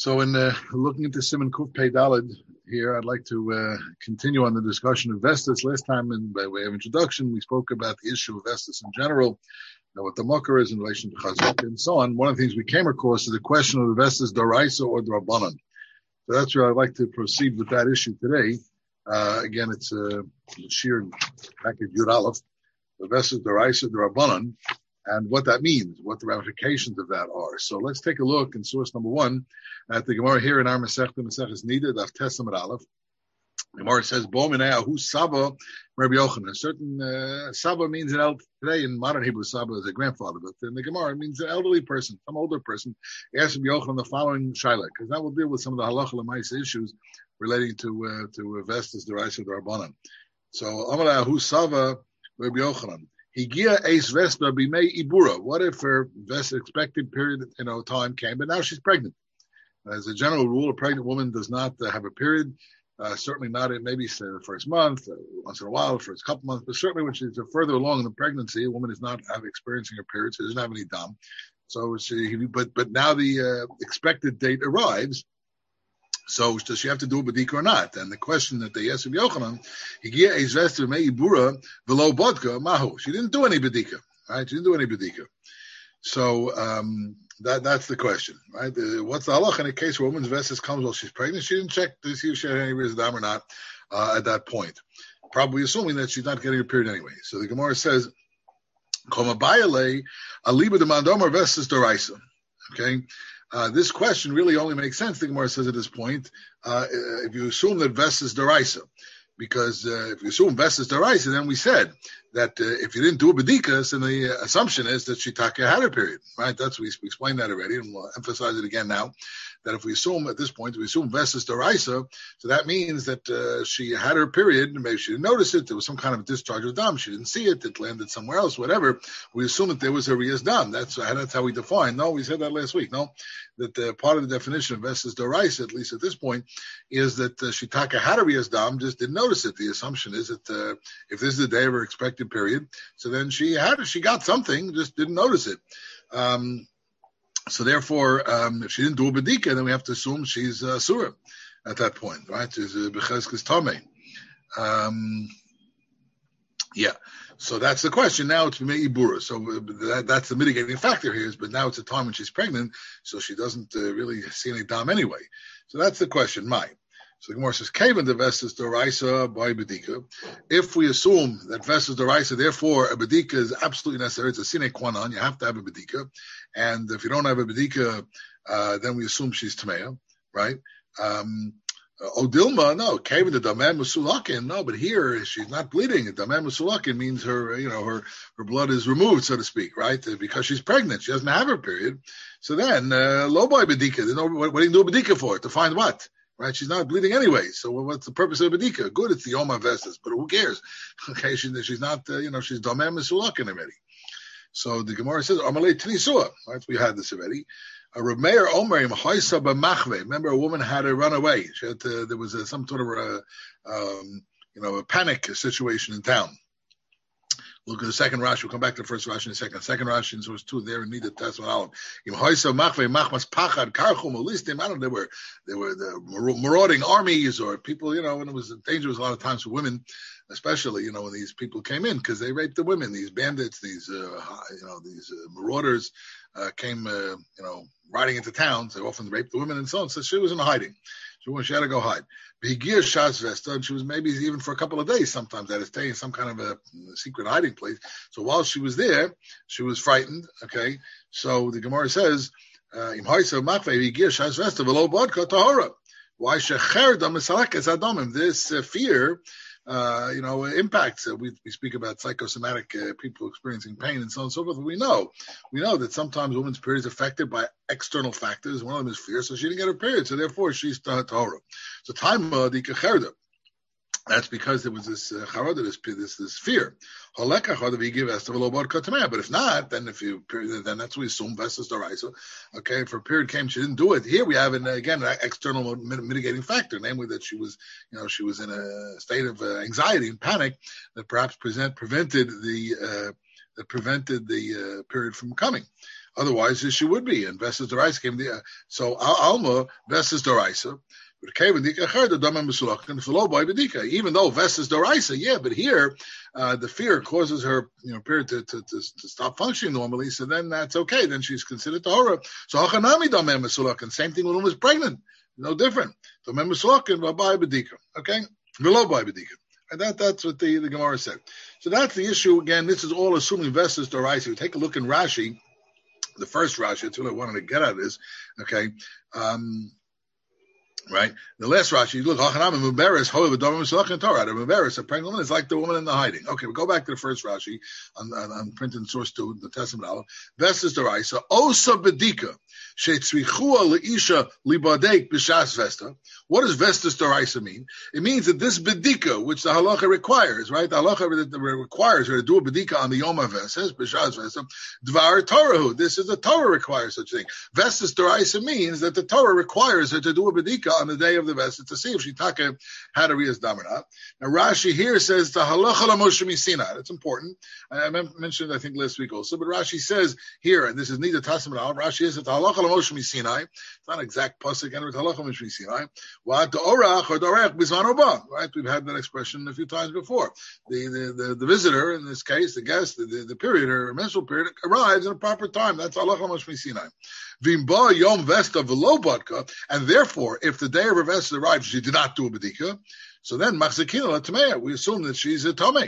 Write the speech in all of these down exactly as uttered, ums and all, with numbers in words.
So in uh, looking into Siman Kuf Pei Daled here, I'd like to uh, continue on the discussion of Vestas. Last time, in, by way of introduction, we spoke about the issue of Vestas in general, you know, what the Mokar is in relation to Chazak and so on. One of the things we came across is the question of the Vestas Daraisa or Drabanan. So that's where I'd like to proceed with that issue today. Uh, again, it's a uh, sheer package Yud Aleph, the Vestas Daraisa Drabanan, and what that means, what the ramifications of that are. So let's take a look in source number one at the Gemara here in our Masechta, Maseches Nida, Daf Tes Amud Aleph. The Gemara says, "Bo minei ahu Saba Rabbi Yochanan." A certain uh, Saba means an elder. Today in modern Hebrew, Saba is a grandfather, but in the Gemara it means an elderly person, some older person. Asked Rabbi Yochanan the following shaila, because that will deal with some of the halacha l'maisa issues relating to uh, to Vestas Daraisa D'Rabbanan. So, Amar ahu Saba Rabbi Yochanan. Higia eis Vespa b'mei ibura. What if her Vespa expected period, you know, time came, but now she's pregnant? As a general rule, a pregnant woman does not uh, have a period. Uh, certainly not in maybe say, the first month, uh, once in a while, for a couple months, but certainly when she's uh, further along in the pregnancy, a woman is not have, experiencing her period, so she doesn't have any dam. So she, but but now the uh, expected date arrives. So does she have to do a bedika or not? And the question that they asked of Yochanan, Higia eis Vespa b'mei ibura v'lo bodka mahu. She didn't do any bedika, right? She didn't do any bedika. So um, that that's the question, right? The, what's the halach in a case where a woman's vestas comes while she's pregnant? She didn't check to see if she had any rizadam or not uh, at that point. Probably assuming that she's not getting a period anyway. So the Gemara says, "Koma bayale aliba de mandomar vestas doraisa." Okay. Uh, this question really only makes sense, the Gemara says at this point, uh, if you assume that Vestas Daraisa. Because uh, if you assume Vestas Daraisa, then we said that uh, if you didn't do a Bedikas, then the uh, assumption is that Shitaka had a period, right? That's we, we explained that already, and we'll emphasize it again now, that if we assume at this point, we assume Vestas Daraisa, so that means that uh, she had her period, and maybe she didn't notice it, there was some kind of discharge of dam, she didn't see it, it landed somewhere else, whatever, we assume that there was a Riyas dam, that's, that's how we define, no, we said that last week, no, that uh, part of the definition of Vestas Daraisa, at least at this point, is that uh, Shitaka had a Riyas dam, just didn't notice it. The assumption is that uh, if this is the day of her expected period, so then she had she got something, just didn't notice it. Um, so therefore, um, if she didn't do a bedika, then we have to assume she's uh, surah at that point, right? She's a becheskes tameh. Um Yeah. So that's the question. Now it's b'mei ibura. So that, that's the mitigating factor here. Is, but now it's a time when she's pregnant, so she doesn't uh, really see any dam anyway. So that's the question. My. So the Gemara says, "Kaven the Vestas Doraisa by Bedika." If we assume that Vestas Doraisa, therefore a Bedika is absolutely necessary, it's a sine qua non, you have to have a Bedika. And if you don't have a Bedika, uh, then we assume she's Tamea, right? Um, Odilma, no, Kaven the Damem Musulakin, no, but here she's not bleeding. Damem Musulakin means her, you know, her, her blood is removed, so to speak, right? Because she's pregnant, she doesn't have her period. So then, uh, low by Bedika, no, what, what do you do a Bedika for? To find what? Right, she's not bleeding anyway. So what's the purpose of Bedika? Good, it's the Yoma Vestas, but who cares? Okay, she, she's not, uh, you know, she's Domem Mesulakin already. So the Gemara says, Amalei Tinisua. Right, we had this already. A Rameir Omer Haisa B'Machve. Remember, a woman had to run away. She had to, there was a, some sort of a, um, you know, a panic situation in town. Look at the second Rashi. We'll come back to the first Rashi in a second. Second Rashi, and so there's two there in needed Tesman Aleph. Im Hoysa Machve Machmas Pachad Karchum Listim. I don't know, they were they were the marauding armies or people, you know, and it was dangerous a lot of times for women, especially, you know, when these people came in because they raped the women. These bandits, these uh, you know, these uh, marauders uh, came, uh, you know, riding into towns. They often raped the women and so on. So she was in hiding. She, she had to go hide. Begir Shas Vesta, and she was maybe even for a couple of days sometimes at a stay in some kind of a, a secret hiding place. So while she was there, she was frightened. Okay, so the Gemara says, Im Haisa Machve Begir Shas Vesta V'lo Bodka Tahora. Why Shecherda Misalekes Adomim? This uh, fear, uh, you know, impacts. Uh, we, we speak about psychosomatic uh, people experiencing pain and so on and so forth. We know, we know that sometimes a woman's period is affected by external factors. One of them is fear, so she didn't get her period, so therefore she's Tahora. So time uh, the Kecherda. That's because there was this uh, charada, this, this this fear. But if not, then if you then that's what we assume Vestas Doraisa. Okay, if her period came, she didn't do it. Here we have an again an external mitigating factor, namely that she was, you know, she was in a state of uh, anxiety and panic that perhaps present prevented the uh, that prevented the uh, period from coming. Otherwise, she would be. And Vestas Doraisa came the so Alma Vestas Doraisa. Even though Vestas Doraisa, yeah, but here uh, the fear causes her, you know, period to, to, to, to stop functioning normally. So then that's okay. Then she's considered Tahora. So Hachanami Damem Mesulakan. Same thing when a woman is pregnant. No different. Damem Mesulakan Babai Bedika. Okay, below Babai Bedika. And that that's what the, the Gemara said. So that's the issue. Again, this is all assuming Vestas Doraisa. You take a look in Rashi, the first Rashi. That's what I wanted to get at is okay. Um, Right, the last Rashi. Look, Hachanam Muberes, However, Dom Misalach Torah. Muberes, a pregnant woman, is like the woman in the hiding. Okay, we go back to the first Rashi on, on, on printed source two, the Testament Aleph. Vestas Doraisa, Osa Bedika, Shetzvichua Leisha Libadek B'Shas Vesta. What does Vestas Doraisa mean? It means that this Bedika, which the Halacha requires, right? The Halacha requires her to do a Bedika on the Yom HaVestas, B'Shas Vesta. Dvar Torahu. This is the Torah requires such a thing. Vestas Doraisa means that the Torah requires her to do a Bedika on the day of the Vestas to see if she taka had a Riyas Dam or not. Now Rashi here says the Halacha LaMoshe Misina. That's important. I mentioned I think last week also, but Rashi says here, and this is neither Testament Aleph. Rashi is that the Halacha LaMoshe Misina. It's not an exact pasuk, and it's Halacha LaMoshe Misina. What the Orach or Dorech Bizman Oba. Right? We've had that expression a few times before. The the the, the visitor in this case, the guest, the, the, the period or menstrual period arrives in a proper time. That's Halacha LaMoshe Misina. Vimba Yom Vesta V'lo Badka, and therefore, if the day of her Vesta arrives, she did not do a Bedika, so then Machzekina Latamea, we assume that she's a Tomei.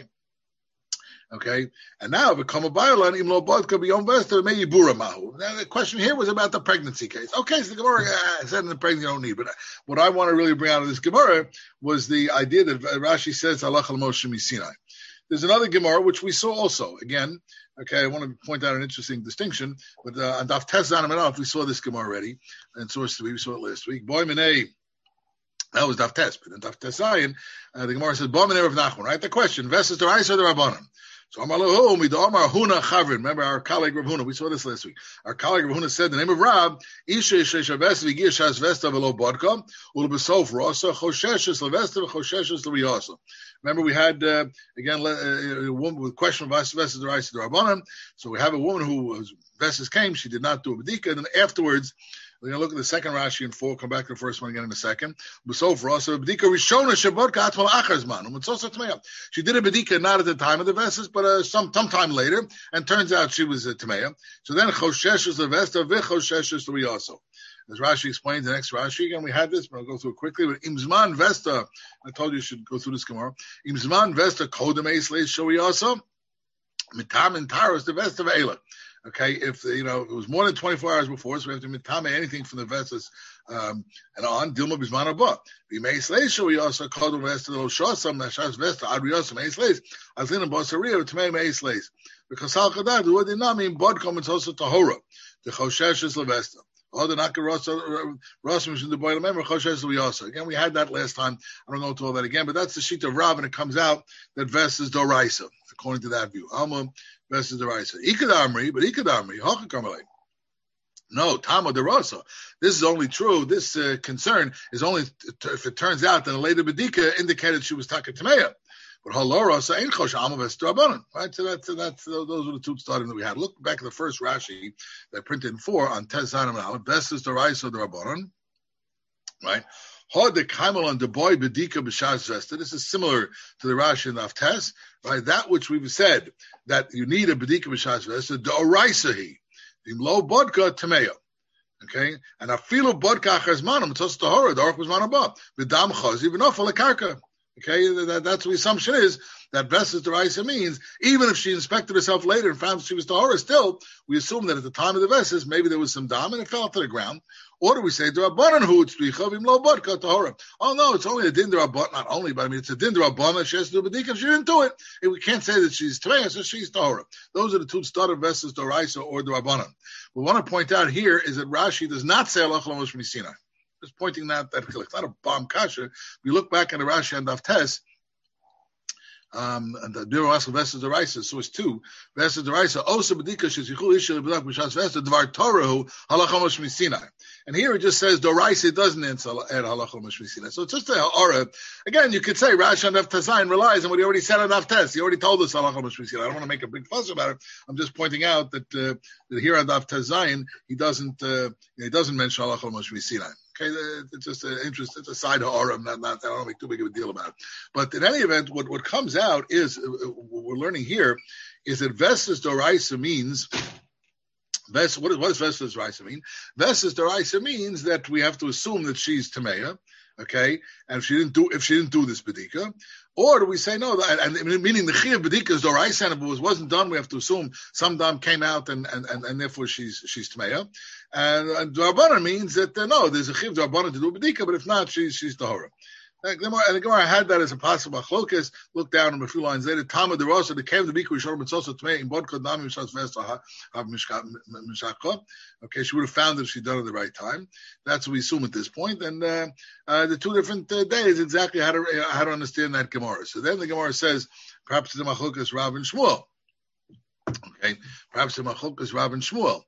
Okay, and now become a Bayalan Imlo Badka B'Yom Vesta May Yibura Mahu. Now the question here was about the pregnancy case. Okay, so the Gemara uh, said in the pregnancy you don't need, but what I want to really bring out of this Gemara was the idea that Rashi says Halacha L'Moshe Misinai. There's another Gemara which we saw also. Again, okay, I want to point out an interesting distinction. But uh, on Daf Tes Zanim Enough, we saw this Gemara already. And source three, we saw it last week. Boy Minei, that was Daf Tes. But in Daf Tes Zayin, uh, the Gemara says, Boy Minei Rav Nachman, right? The question, Vestas Doraisa or the Rabbanan? So Amalahu, Midamar Huna Chavrin. Remember our colleague Rav Huna, we saw this last week. Our colleague Rav Huna said the name of Rab, Isha Shesha Vesta Vigia Shas Vesta Velo Bodka, Ulbesof Rosa, Chosheshes Levesta, Chosheshes Leviosa. Remember we had, uh, again, uh, a woman with question of Vestas Doraisa the Rabbanan. So we have a woman who was, Vestas came, she did not do a Bedika, and then afterwards, we're going to look at the second Rashi in four. Come back to the first one again in a second. She did a bedika not at the time of the Vestas, but uh, some sometime later, and turns out she was a Tameya. So then Choshesh is the Vesta, Vichoshesh is the Riyaso. As Rashi explains the next Rashi, again we had this, but I'll go through it quickly. But Imzman Vesta, I told you you should go through this tomorrow. Imzman Vesta Kodem Eisleis Shoriyaso, Mitam and Taros the Vesta of Eila. Okay, if you know it was more than twenty-four hours before, so we have to mitame anything from the Vestas um, and on. Dilma bisman abba. We may slay show we also called the Vesta the Loshasam Nashas Vesta Adrios may slays. Azlin and Bosaria to may may slays because Sal Kadad who did not mean bod comments also Tahora the Choshesh is Levesta. All the Naka Rosa Rosa in the boy remember Choshesh we also again we had that last time. I don't go into all that again, but that's the sheet of Rav, and it comes out that Vesta is Doraisa according to that view. Alma. Vestas Doraisa. Ikadamri, but Ikadamri, Hakakarmalei. No, Tama Derasa. This is only true. This uh, concern is only t- if it turns out that a later Bedika indicated she was Taka Tameya. But Halorasa ain't Chosh Amma Vestas Rabbanan. Right? So that's, that's, those were the two starting that we had. Look back at the first Rashi that printed in four on Tes Zanim Aleph. Vestas Doraisa the Rabbanan. Right? This is similar to the Rashi and the Avtes, right? That which we've said that you need a bedika b'shas vesta, d'oraisahi, low bodka tameya, okay? And afilu bodka achazmanam, it's also tahora, the orach was manabah, v'dam chazi v'nofal akarka, okay? That, that's what the assumption is, that Vestas Doraisa means, even if she inspected herself later and found she was tahora, still, we assume that at the time of the Vestas, maybe there was some dam and it fell to the ground. Or do we say, oh no, it's only a din derabban, not only, but I mean, it's a din derabban that she has to do bedika. If she didn't do it, we can't say that she's Tameya, so she's tahora. Those are the two started Vestas Doraisa or derabbanan. What we want to point out here is that Rashi does not say Halacha L'Moshe Misinai. Just pointing out that it's not a bomb kasha. If you look back at the Rashi and Daf Tes, Um, and the Biro Askel Vestas Doraisa, source two, Vestas Doraisa, Osa Bedika Shezichul Ishel B'Dak B'Shas Vestas Dvar Torahu Halacha L'Moshe Misinai. And here it just says Doraisa doesn't add Halacha L'Moshe Misinai. So it's just a aura. Again, you could say Rashi and Daf Tezayin relies on what he already said on Daf Tes. He already told us Halacha L'Moshe Misinai. I don't want to make a big fuss about it. I'm just pointing out that uh, that here on Daf Tazayin, he doesn't uh, he doesn't mention halacha l'Moshe Sinai. Okay, it's just an interest. It's a side horror. Not, not, I don't make too big of a deal about it. But in any event, what, what comes out is, what we're learning here, is that Vestas Doraisa means, Ves, what, is, what does Vestas Doraisa mean? Vestas Doraisa means that we have to assume that she's Tameya, okay, and if she didn't do, if she didn't do this Bedika, or do we say no, and, and meaning the Chiyah Bedika is Doraisa, and if it was, wasn't done, we have to assume some dam came out, and, and, and, and therefore she's, she's Tameya. And, and Darabana means that, uh, no, there's a Chiv Darabana to do Bedika, but if not, she's, she's Tahora. And the Gemara had that as a possible chlokas. Look down on a few lines later. Tama the Rosa, the cave the Biku Yishor Mitzosa Tmei in Bod Kodnami Mishas Vesta Hav Mishakha. Okay, she would have found it if she'd done it at the right time. That's what we assume at this point. And uh, uh, the two different uh, days, exactly how to uh, how to understand that Gemara. So then the Gemara says, perhaps the Machlokas Rav and Shmuel. Okay, perhaps the Machlokas Rav and Shmuel.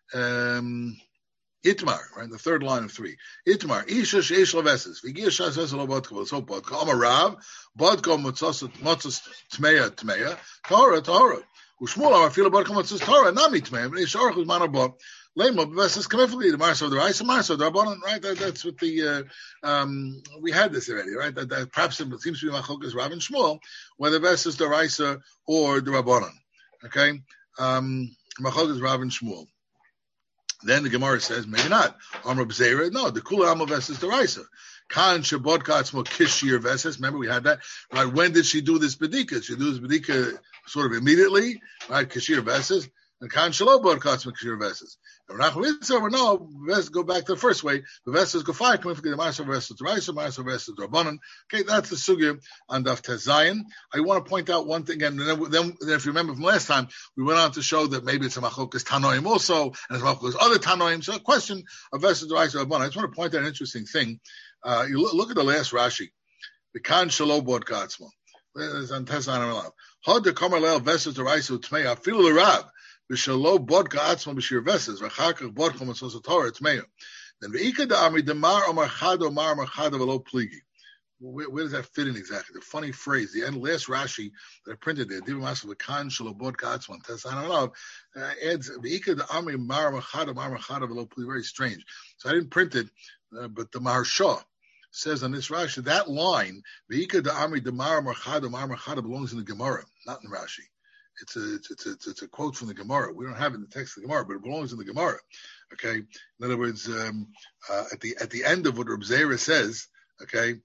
Um, Itmar, right? The third line of three. Itmar, Isha Sheish Laveses. Vigia Shas Vesel Bodka, so Bodka. Amar Rav, Bodka Motzos Motzos Tmeya Tmeya, Torah Torah. Ushmul Amar Fila Bodka Motzos Torah, Nami Tmeya, but Ish Orach Uzman Abba. Lema Veses Kamefli, the Marso the Rice, Marso the Rabbanon, right? That, that's what the uh, um we had this already, right? That, that perhaps it seems to be Machokas Rav and Shmuel, whether Veses the Rice or the Rabbanon. Okay? Um Machokas Rav and Shmuel. Then the Gemara says, maybe not. Amar B'Zeira, no, the Kula Amar Veses Deraisa. Kan Shabbat Katzmo Kishir Veses. Remember, we had that. Right? When did she do this Bedika? Did she do this Bedika sort of immediately? Right? Kishir Veses. And Kan Shalobot Katzmo Kishir Veses. And Rachel no, let's go back to the first way. The Veses go five. Come forget the Marsa Veses Deraisa, Marsa Veses Drabanan. Okay, that's the Sugya on Daf Tezayin. I want to point out one thing, and then, then, then if you remember from last time, we went on to show that maybe it's a Machokas Tanoim also, and it's a Machokas other Tanoim. So a question of Veses Deraisa Drabanan. I just want to point out an interesting thing. Uh, you look, look at the last Rashi. The Kan Shalobot Katzmo. It's on Tezayin. Hod the Kamarlel Veses Deraisa Tmeya Filu Rab. B'shalo bodka atzma b'shir veses v'chakach bodka mitzvos Torah tmeya. Then v'ika da'amri demar omar chado mar omar chado v'lo pligi. Where, where does that fit in exactly? The funny phrase, the end last Rashi that I printed there, Diva Masav v'kan shalo bodka atzma tes I don't know uh, adds v'ika da'amri mar omar chado mar omar chado v'lo pligi. Very strange. So I didn't print it, uh, but the Maharsha says on this Rashi that line v'ika da'amri demar omar chado mar omar chado belongs in the Gemara, not in Rashi. It's a, it's, a, it's, a, it's a quote from the Gemara. We don't have it in the text of the Gemara, but it belongs in the Gemara. Okay? In other words, um, uh, at the at the end of what Reb Zera says, okay,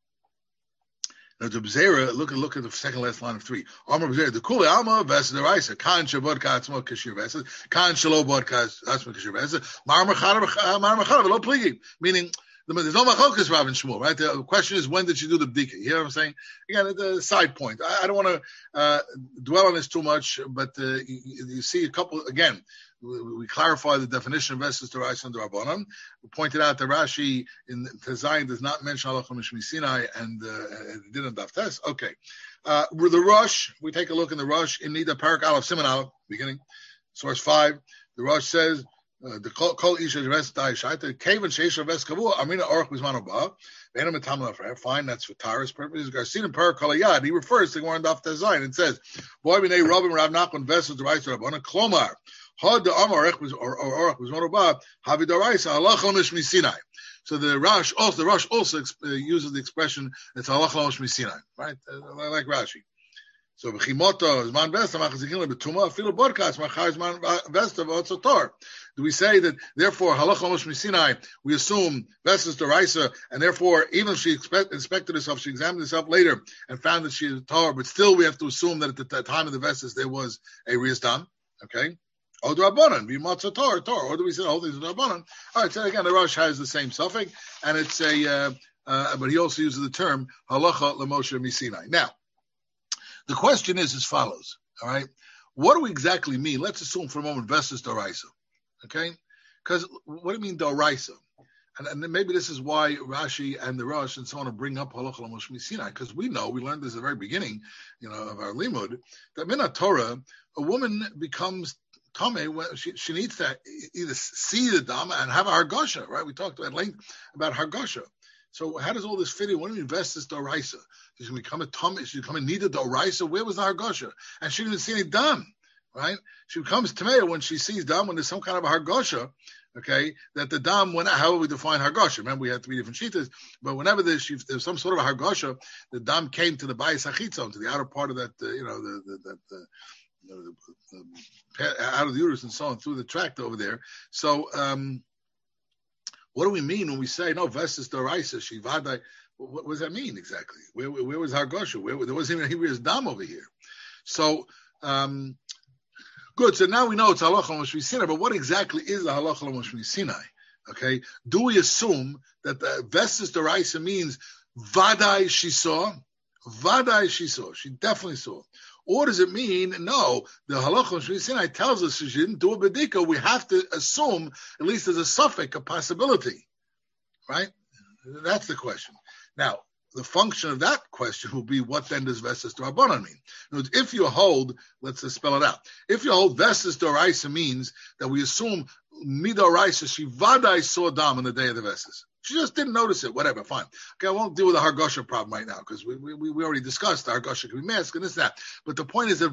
now Reb Zera, look, look at the second last line of three. Amar Reb Zera, the Kuli Alma, Vesa Deraisa, Kan Shabbat Katzmo Kashir Vesa, Kan Shalobot Katzmo Kashir Vesa, Mar Machada V'lo Pligi, meaning, there's no Machokas Rav and Shmuel, right? The question is, when did she do the Bdika? You hear what I'm saying? Again, the side point. I, I don't want to uh, dwell on this too much, but uh, you, you see a couple, again, we, we clarify the definition of Veses Deraisa and Rabbanan. We pointed out that Rashi in Tezayin does not mention Halacha Mishmi Sinai, and uh, it didn't Daf Tes. Okay. Uh, with the Rosh, we take a look in the Rosh, in Nida Parak Aleph Siman Aleph, beginning, source five. The Rosh says, Uh, the kol isha rest die shaita kaven sheisha vest kavua amina orach bizmano ba ve'ena metamla for fine. That's for Tara's purposes. Garcin per kolayad. He refers to Gemara Daf Tezayin and says, "Boy b'nei Rabim Rav Nachman vessels the rights of Rabbana Klomar had the amar orach was or orach bizmano ba havi daraisa halacha mishmi Sinai." So the Rosh also the Rosh also uh, uses the expression it's halacha mishmi Sinai, right? Uh, like Rashi. So v'chimoto zman vesta machazikin lebetuma afilu bodkas machar zman vesta v'otzotor. Do we say that therefore halacha mishmi Sinai we assume vestas deraisa, and therefore even if she expect, inspected herself, she examined herself later and found that she is tar, but still we have to assume that at the time of the vestas there was a riyas dam. Okay. Or the Rabbanan, v'matzah tar, tar. Or do we say the whole thing is the Rabbanan? All right. So again, the Rosh has the same suffix, and it's a, uh, uh, but he also uses the term halacha l'Moshe miSinai. Now, the question is as follows, all right? What do we exactly mean? Let's assume for a moment Vestas Doraisa, okay? Because what do you mean Doraisa? And, and maybe this is why Rashi and the Rosh and so on bring up Halacha L'Moshe Sinai, because we know, we learned this at the very beginning, you know, of our limud, that min Torah, a woman becomes Tameh when she, she needs to either see the Dama and have a Hargosha, right? We talked at length about Hargosha. So how does all this fit in? When do you invest this Doraisa? She's going to become a Tameh, she's become a Nida Doraisa. Where was the Hargosha? And she didn't see any Dam. right? She becomes tamei when she sees dam, when there's some kind of a hargosha, okay, that the dam went out. How we define hargosha? Remember, we had three different shitas, but whenever there's, there's some sort of a hargosha, the dam came to the bayis hachitzon, to the outer part of that, uh, you know, the the, the, the You know, the, the, out of the uterus and so on through the tract over there. So, um, what do we mean when we say no vestis doraisa shivadai? What, what does that mean exactly? Where, where, where was hargosha? Where there wasn't even Hebrew dam over here. So, um, good. So now we know it's halacha l'moshmi Sinai. But what exactly is the halacha l'moshmi Sinai? Okay, do we assume that the vestis doraisa means vadai she saw? Vadai she saw. She definitely saw. Or does it mean, no, the halacha l'moshmi Sinai tells us she didn't do a bedika. We have to assume, at least as a suffix, a possibility. Right? That's the question. Now, the function of that question will be, what then does vestis d'Rabbanan mean? In other words, if you hold, let's just spell it out. If you hold vestis d'Oraisa means that we assume midoraisa, she vadai saw dam on the day of the vestis. She just didn't notice it, whatever, fine. Okay, I won't deal with the hargosha problem right now, because we, we we already discussed the hargosha can be masked and this and that. But the point is that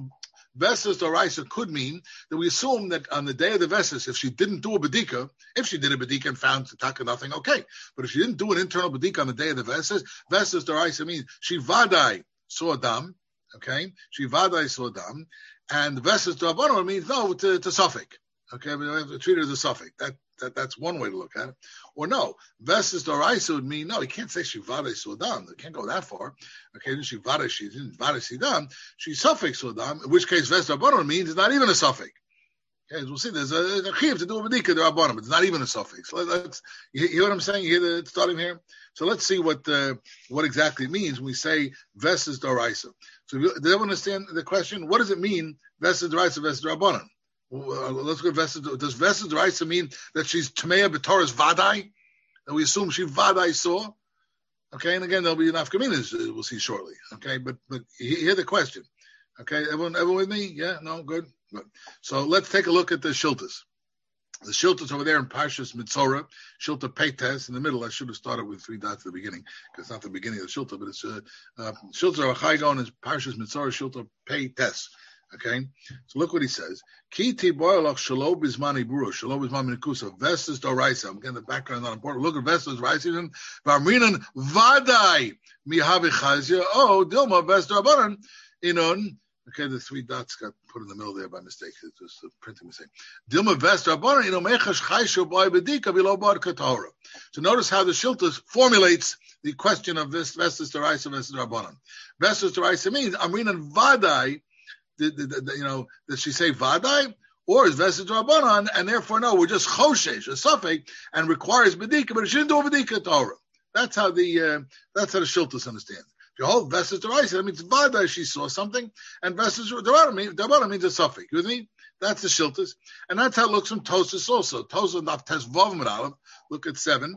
vestis d'Oraisa could mean that we assume that on the day of the vestis, if she didn't do a bedika, if she did a bedika and found taka nothing, okay. But if she didn't do an internal bedika on the day of the vestis, vestis d'Oraisa means she vadai saw dam, okay? She vadai saw dam, and vestis d'Rabbanan means no, to, to suffix. Okay, we have to treat it as a suffix. That, that that's one way to look at it. Or no, vestis d'Oraisa would mean no. You can't say she vade sodam. They can't go that far. Okay, then she vade she didn't vade sidam. She suffix sodam. In which case vestis d'Rabbanan means it's not even a suffix. Okay, as we'll see, there's a, a chiv to do a bedika d'Rabbanan, but it's not even a suffix. Let, let's you hear what I'm saying. You hear the starting here. So let's see what uh, what exactly it means when we say vestis d'Oraisa. So if you, does everyone understand the question? What does it mean vestis d'Oraisa, vestis d'Rabbanan? Uh, let's go to vestis. Does vestis d'Oraisa mean that she's Tmeya b'Torah's vadai? That we assume she vadai saw? Okay, and again, there'll be enough communities uh, we'll see shortly. Okay, but but hear the question. Okay, everyone, everyone with me? Yeah, no, good, good. So let's take a look at the shiltas. The shiltas over there in Parshas Mitzorah, Shilta Peites in the middle. I should have started with three dots at the beginning because it's not the beginning of the shilta, but it's uh, uh, Shilta Achaigon is Parshas Mitzorah Shilta Peites. Okay, so look what he says. Ki tiboylach shelo bizmani buru shelo bizman minikusa vestis d'Oraisa. I'm getting the background not important. Look at vestis d'Oraisa. V'amrinan vadai mihavi chazia. Oh, Dilma vestis d'Rabbanan inon. Okay, the three dots got put in the middle there by mistake. It was a printing mistake. Dilma vestis d'Rabbanan inon mechash chayshu boy bedika v'lo bar katorah. So notice how the Shiltas formulates the question of this vestis d'Oraisa vestis d'Rabbanan. Vestis d'Oraisa means amrinan vadai. The, the, the, you know, does she say vadai or is vestis d'Rabbanan, and therefore no, we're just choshesh, a suffix, and requires bedika, but she didn't do a bedika Torah. That's how the uh, that's how the Shiltas understand. If you hold vestis d'Oraisa, that means vadai she saw something, and vestis d'Rabbanan means, means a suffix. You with me? That's the Shiltas, and that's how it looks from Tosas also. Tosas not tes vav aleph. Look at seven.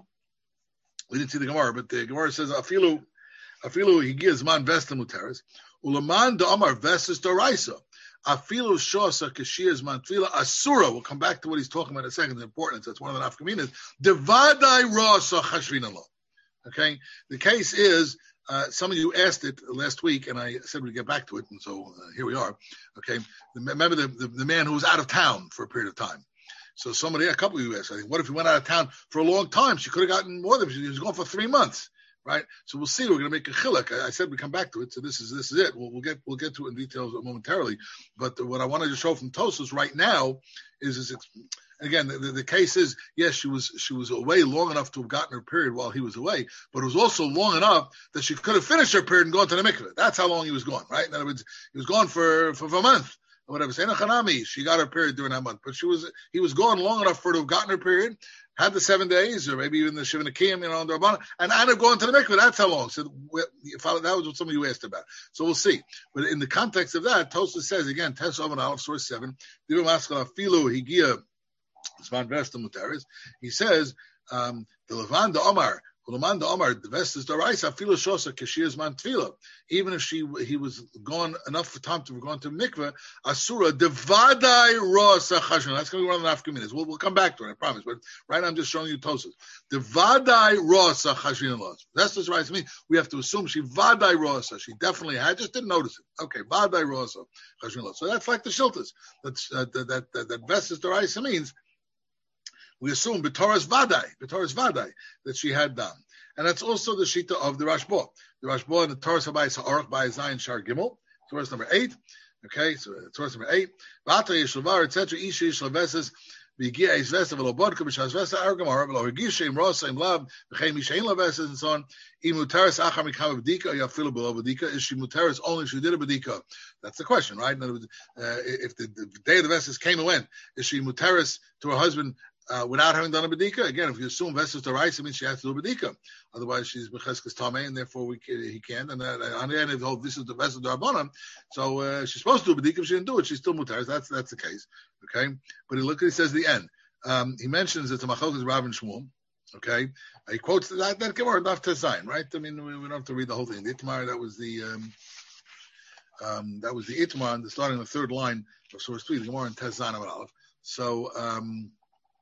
We didn't see the Gemara, but the Gemara says afilu afilu he gives man vestim muteres. Ulaman da Amar vestis d'Oraisa. Afilu shosa kashir's mantfila asura. We'll come back to what he's talking about in a second. The importance. That's one of the nafkaminas. Devadai rasa chashvina lo. Okay. The case is, uh, some of you asked it last week, and I said we'd get back to it, and so uh, here we are. Okay. Remember the, the the man who was out of town for a period of time. So somebody, a couple of you asked, I think, what if he went out of town for a long time? She could have gotten more than he was gone for three months. Right, so we'll see. We're going to make a chiluk. I, I said we come back to it. So this is this is it. We'll, we'll get we'll get to it in details momentarily. But the, what I wanted to show from Tosas right now is, is again the, the, the case is yes, she was she was away long enough to have gotten her period while he was away, but it was also long enough that she could have finished her period and gone to the mikveh. That's how long he was gone. Right, in other words, he was gone for for, for a month or whatever. Saying Chanami, she got her period during that month, but she was he was gone long enough for her to have gotten her period. Had the seven days, or maybe even the Shiva Nekiyim, you know, on the Rabbanah, and I'd have gone to the mikveh. That's how long. So that was what some of you asked about. So we'll see. But in the context of that, Tosfos says again, Tes Oven Aleph, source seven. He says um, the Levan the Omar Even if she he was gone enough for time to go into mikveh, asura devadai rosa chashon. That's going to be one of the nafka minutes. We'll we'll come back to it, I promise. But right now I'm just showing you Tosas. Devadai rosa chashon laws. That's just right to me. We have to assume she vadai rosa. She definitely had, just didn't notice it. Okay, vadai rosa chashon laws. So that's like the shiltas. That's uh, that that that, that vestas deraisa means. We assume B'Torah's Vadai, B'Torah's Vadai, that she had done. And that's also the Shita of the Rashba. The Rashba in the Torah Sabai Sa'arach by Zayin Shar Gimel, Torah number eight. Okay, so Torah number eight. V'ata Yeshlevar, et cetera, Isha Yeshleveses, V'yigia Yisvesa V'lobodka, B'shaz Vesa Argamar, V'lohigisha Im Rosa Im Lav, V'chein Misha Ein Leveses, and so on. Imutaris Achar Mikam B'dika, Yafilu Below B'dika. Is she Mutaris only if she did a B'dika? That's the question, right? In other words, uh, if the, the day of the Veses came and went, is she Mutaris to her husband Uh, without having done a bedika? Again, if you assume vestas deraisa, it means she has to do a bedika. Otherwise, she's becheskes tamei, and therefore we he can't. And uh, on the end, if the whole this is the vestas derabanan, so uh, she's supposed to do a bedika. If she didn't do it, she's still mutar. That's that's the case. Okay, but he look at he says the end. Um, he mentions that the machokas Rav and Shmuel. Okay, he quotes that that Gemara Daf Tezayin, right? I mean, we, we don't have to read the whole thing. The Itmar, that was the um, um, that was the Itmar, the starting the third line of source three. The Gemara in Tezayin of Aleph. So. Um,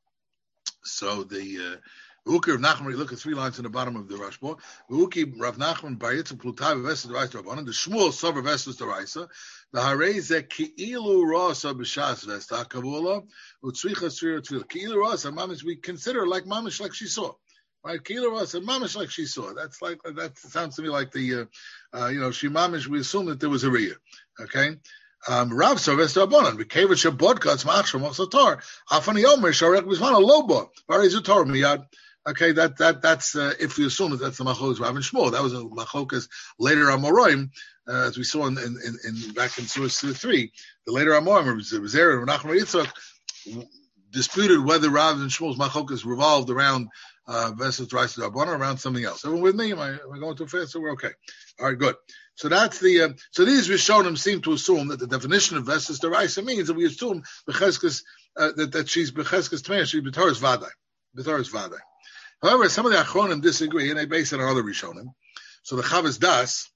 So the Uki Rav Nachman, look at three lines in the bottom of the Rashba. Uki Rav Nachman Bayitz Plutai Vestas Deraisa Rabbanan. The Shmuel Sover Vestas Deraisa. The Hareze Ki'ilu Rasa B'Shas Vesta Kavula Utzricha Tzrira Tvila. Ki'ilu Rasa Mamish we consider like Mamish like she saw. Right? Ki'ilu Rasa Mamish like she saw. That's like that sounds to me like the uh, uh, you know she Mamish. We assume that there was a Riyah. Okay. Um, Rav Sarves Rabbanan, Bekeva Shabodka, it's Machsham of Satar, Afani Omer, Sharek Bismana, Lobo, Barizutar, Miyad. Okay, that, that, that's, uh, if we assume that that's the Machlokas Rav and Shmuel. That was a Machlokas later on Moroim, uh, as we saw in, in, in, in back in source three. The later on Moroim, it was there, Nachman Yitzchak disputed whether Rav and Shmuel's Machlokas revolved around, uh, Vesas Deraisa Rabbanan, around something else. Everyone with me? Am I, am I going too fast? So we're okay. All right, good. So that's the. Uh, so these Rishonim seem to assume that the definition of Vesas Deraisa means that we assume Becheskes uh, that that she's Becheskes Tmeir, she's B'Torah's Vadai, B'Torah's Vadai. However, some of the Achronim disagree, and they base it on other Rishonim. So the Chavas Das,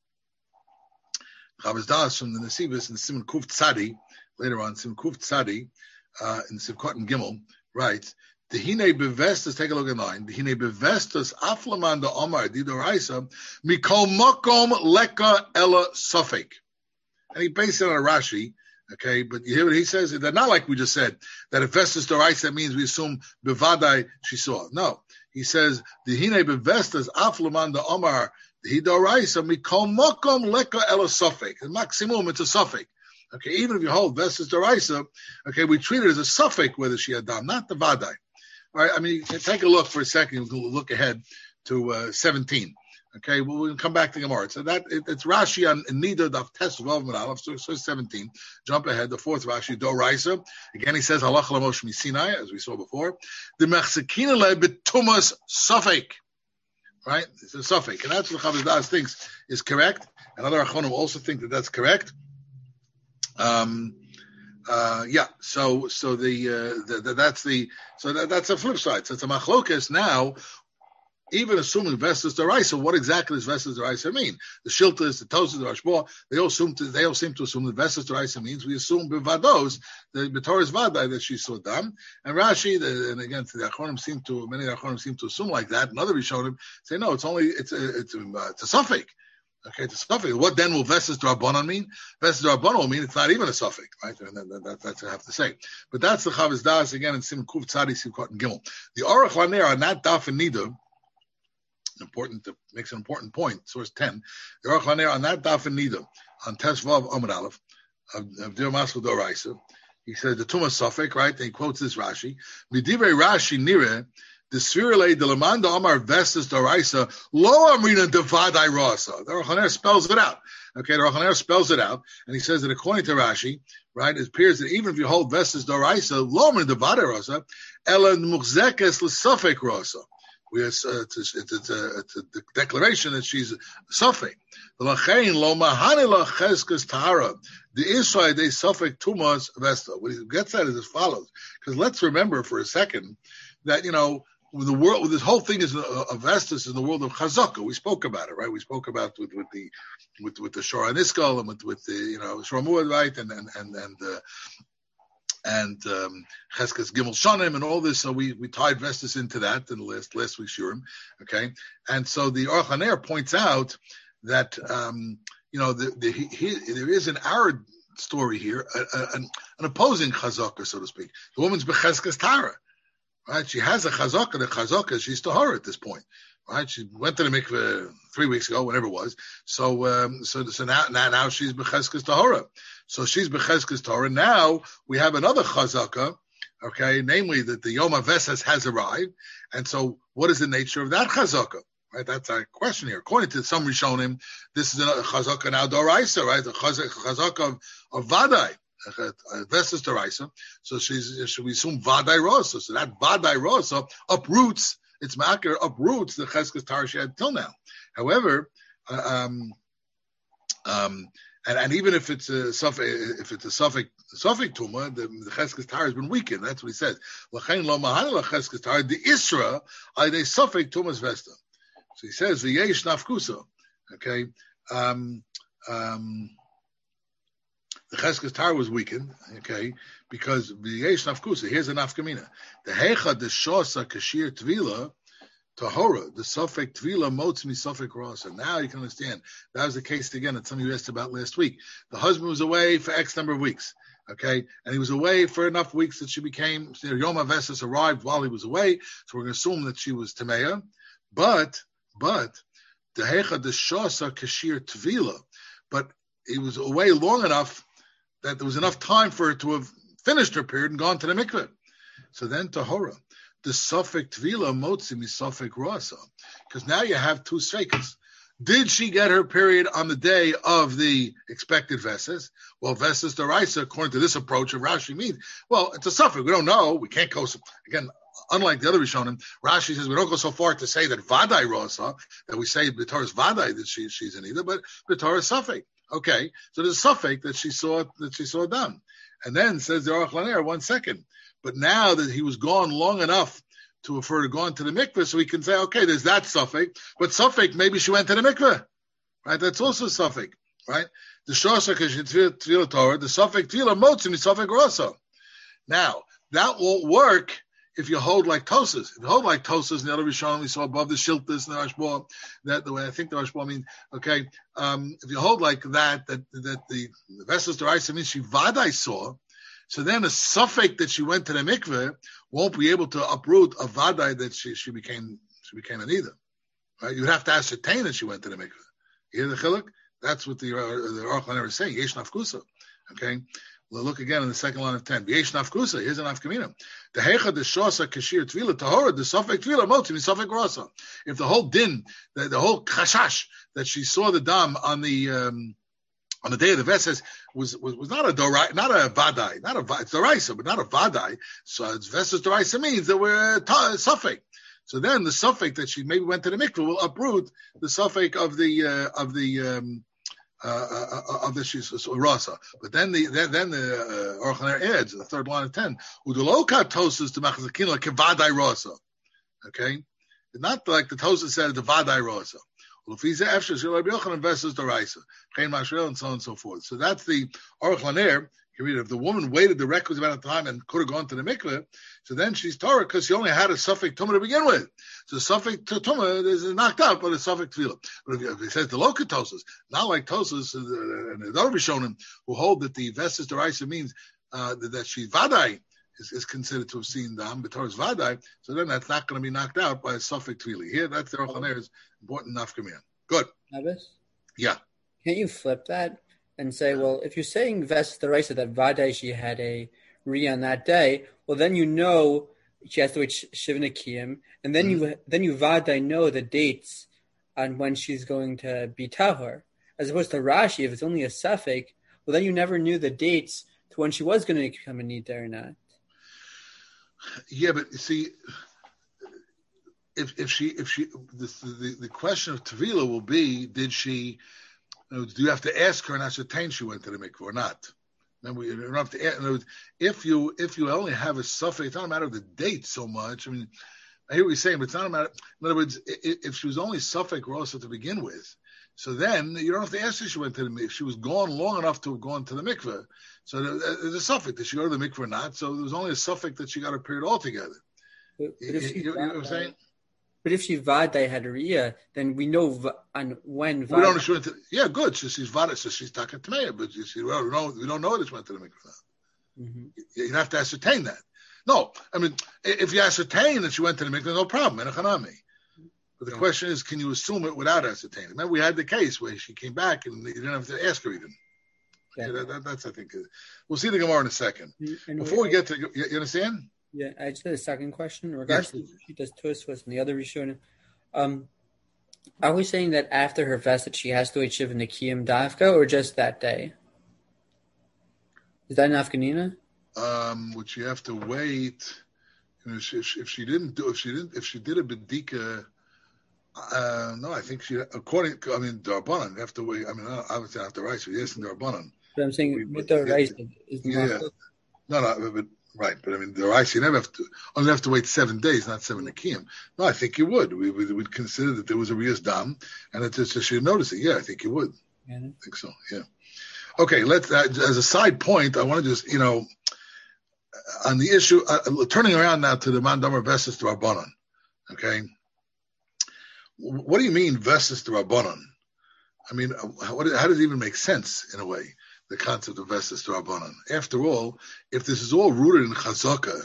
Chavas Das from the Nesivos in Simon Kuf Tzadi, later on Simon Kuf Tzadi uh, in Sivkot and Gimel, writes. The Hine Bevestas, take a look at nine. The Hine Bevestas Aflaman the Omar Didoraisa Mikol Mokom Leka Ella Suffolk. And he based it on a Rashi, okay, but you hear what he says? They're not like we just said, that if Vestas Doraisa means we assume Bevadai she saw. No. He says, the Hine Bevestas Aflaman the Omar Didoraisa Mikol Mokom Leka Ella Suffolk. The maximum, it's a Suffolk. Okay, even if you hold Vestas Doraisa, okay, we treat it as a Suffolk whether she had done, not the Vadai. All right, I mean, take a look for a second. We'll look ahead to uh, seventeen. Okay, well, we'll come back to Gemara. So that it, it's Rashi on Nida Daf Tes Vav Aleph. So, so seventeen. Jump ahead. The fourth Rashi Doraisa. Again, he says Halach Lamosh Misinai, as we saw before. The Mechsekina Le Betumas Suffolk. Right, it's a Suffolk, and that's what Chavos Das thinks is correct. And other Achonim also think that that's correct. Um. Uh, yeah, so so the, uh, the, the that's the so that, that's a flip side. So it's a machlokas now. Even assuming Vestas Deraisa, what exactly does Vestas Deraisa mean? The Shiltas, the Tosas, the Rashba, they all assume to, they all seem to assume that Vestas Deraisa means we assume Bevados, the B'Torah's Vadai that she saw done. And Rashi, the, and again, the Achronim seem to many Achronim seem to assume like that. And other Rishonim say no, it's only it's a it's a, uh, it's a suffix. Okay, it's a suffix. What then will Vestas D'Rabbanan mean? Vestas D'Rabbanan will mean it's not even a suffix, right? And that, that, that's what I have to say. But that's the Chavos Das again in Sim Kuf Tzadi Sivkot and Gimel. The Aruch Laner on that Daf and Nida, important to makes an important point. Source ten. The Aruch Laner on that Daf and Nida on Tes Vav Amud Aleph of, of Dir Masel Doraisa. He said the Tumas suffix, right? And he quotes this Rashi. Midivrei Rashi Nire. The Svirele de Lamanda Amar Vestas Doraisa Lo Amrina Devadai Rasa. The Aruch Laner spells it out. Okay, the Aruch Laner spells it out, and he says that according to Rashi, right, it appears that even if you hold Vestas Doraisa Lo Amrina Devadai Rasa, Ela Muchzekes LeSuffik Rasa. We have, uh, it's, a, it's, a, it's a declaration that she's suffering. The Lachain Lo Mahanila Cheskes Tahara. The Israel they suffik Tumas Vesta. What he gets at is as follows. Because let's remember for a second that, you know, the world, this whole thing is a, a Vestas in the world of Chazaka. We spoke about it, right? We spoke about with, with the with with the Shor Aniskal and with with the you know Shormur, right? And and and and uh, and um, Cheskes Gimel Shanim and all this. So we we tied Vestas into that in the last last week's Shurim, okay? And so the Aruch LaNer points out that um, you know the, the he, he, there is an Arad story here, a, a, an, an opposing Chazaka, so to speak. The woman's Becheskes Tara. Right, she has a chazaka. The chazaka, she's tahara at this point. Right, she went to the mikveh three weeks ago, whenever it was. So, um, so, so now, now, now she's becheskes tahara. So she's becheskes tahara. Now we have another chazaka. Okay, namely that the Yom HaVesas has arrived. And so, what is the nature of that chazaka? Right, that's our question here. According to some Rishonim, this is a chazaka now doraisa. Right, the chazaka of, of vadai. Vestas Daraisa, so she's should we assume Vadai Rosa? So that Vadai Rosa uproots its makir, uproots the Cheskes Tar she had till now. However, um, um, and, and even if it's a suffix, if it's a suffix suffix tuma, the, the Cheskes Tar has been weakened. That's what he says. L'chein lo mahana Cheskes Tar the Isra are they suffix tumas Vesta. So he says v'yesh nafkusa. Okay. Um, um, The Cheskes Tar was weakened, okay, because v'yesh nafkusa. Here's a nafkamina. The hecha the shosa kashir tvila tahora. The suffix tvila motes mi suffix rasa. Now you can understand. That was the case again that some of you asked about last week. The husband was away for X number of weeks, okay, and he was away for enough weeks that she became you know, Yom HaVesas arrived while he was away. So we're going to assume that she was tameya, but but the hecha the shosa kashir tvila, but he was away long enough that there was enough time for her to have finished her period and gone to the mikveh. So then tahora, the suffix tvila motzim is suffix rasa, because now you have two sveikas. Did she get her period on the day of the expected Vesas? Well, Vesas Daraisa, according to this approach of Rashi, means, well, it's a suffix. We don't know. We can't go, so, again, unlike the other Rishonim, Rashi says we don't go so far to say that Vadai Rasa, that we say B'Torah is Vadai, that she, she's in either, but B'Torah is suffix. Okay, so there's a suffix that she saw that she saw done, and then says the Aruch LaNer, one second. But now that he was gone long enough to have her to gone to the mikveh, so we can say, okay, there's that suffix, but suffix maybe she went to the mikveh, right? That's also suffix, right? The shosa tvila Torah, the suffix tvila motzim, the suffix rasa. Now that won't work if you hold like Tosas. If you hold like Tosas, and the other Rishonim we saw above the Shiltas and the Rashba, that the way I think the Rashba means, okay, um, if you hold like that, that that the, the Vestas Daraisa means she Vadai saw, so then a suffix that she went to the mikveh won't be able to uproot a Vadai that she, she became she became an either. Right? You'd have to ascertain that she went to the mikveh. You hear the chiluk? That's what the, uh, the Aruch LaNer is saying. Yesh nafkusa. Okay? We'll look again in the second line of ten. Yesh nafkusa. Here's an nafkamina. The hecha the shosa kashir tvila tahora the suffix tvila motzim suffix rasa. If the whole din, the, the whole chashash that she saw the dam on the um, on the day of the Vesas was, was was not a dorai, not a vadai, not a it's doraisa, but not a vadai. So it's Vesas doraisa means that we're a suffix. So then the suffix that she maybe went to the mikveh will uproot the suffix of the uh, of the um, uh, uh, of the she's rasa. But then the then, then the uh, Aruch LaNer adds the third line of ten udeloka tosas to machzakina kevadai rasa. Okay, it's not like the Tosas said the vadai rasa. And so on and so forth. So that's the Aruch LaNer. You read, if the woman waited the requisite amount of time and could have gone to the mikveh, so then she's Torah because she only had a suffix tumah to begin with. So suffix tumah is knocked out, but a suffix tefillah. But if, if it says the loka tosas, not like tosas and the other Rishonim who hold that the Vestas Daraisa means uh, that, that she's vadai is, is considered to have seen the Am B'Torah's vadai. So then that's not going to be knocked out by a suffix tefillah. Here, that's the Aruch LaNer's important nafkamir. Good. Abbas? Yeah. Can't you flip that and say, well, if you're saying Vestas Daraisa that Vadai she had a Ri on that day, well then you know she has to wait Shivna Kiyam, and then mm-hmm. you then you Vadai know the dates on when she's going to be Tahor. As opposed to Rashi, if it's only a suffix, well then you never knew the dates to when she was going to become a Nida or not. Yeah, but you see, if if she if she the the, the question of Tevila will be, did she? Do you have to ask her and ascertain she went to the mikveh or not? Then we don't have to. If you if you only have a suffix, it's not a matter of the date so much. I mean, I hear what you're saying, but it's not a matter. In other words, if she was only Suffolk Rosa to begin with, so then you don't have to ask her if she went to the mikveh. If she was gone long enough to have gone to the mikveh, so there's a suffix. Did she go to the mikveh or not? So there was only a suffix that she got a period altogether. But, but if she you, you, you know what I'm saying? But if she vada had a riyah, then we know v- on when. Vada, we don't know. To, yeah, good. So she's vada, so she's takat tmeya, but you see, we don't know. We don't know that she went to the mikveh. Mm-hmm. You, you have to ascertain that. No, I mean, if you ascertain that she went to the mikveh, no problem. Enochanami. But the yeah. question is, can you assume it without ascertaining? Remember, we had the case where she came back and you didn't have to ask her even. Yeah. Okay, that, that, that's I think. Uh, we'll see the Gemara in a second. And Before we, we get to, you, you understand? Yeah, I just had a second question in regards yes. to she does Tosfos and the other Rishonim. Um, are we saying that after her fast that she has to wait Shiva Nekiyim Davka, or just that day? Is that an Afghanina? Um, would she have to wait? You know, if, she, if she didn't do, if she didn't, if she did a bedika, uh, no, I think she. According, I mean, Darbanan, you have to wait. I mean, obviously after rice, yes, in Darbanan. But I'm saying with the rice is yeah, yeah. no, no, but. Right, but I mean, the rice, you never have to, only have to wait seven days, not seven Nekiyim. No, I think you would. We would we'd consider that there was a Riyas Dam, and it's just, you notice it. Yeah, I think you would. Yeah. I think so, yeah. Okay, let's, uh, as a side point, I want to just, you know, on the issue, uh, turning around now to the Mandamar Vesis to Rabbanan, okay? What do you mean Vesis to Rabbanan? I mean, how, how does it even make sense in a way? The concept of Vestes to Rabbanan. After all, if this is all rooted in Chazaka,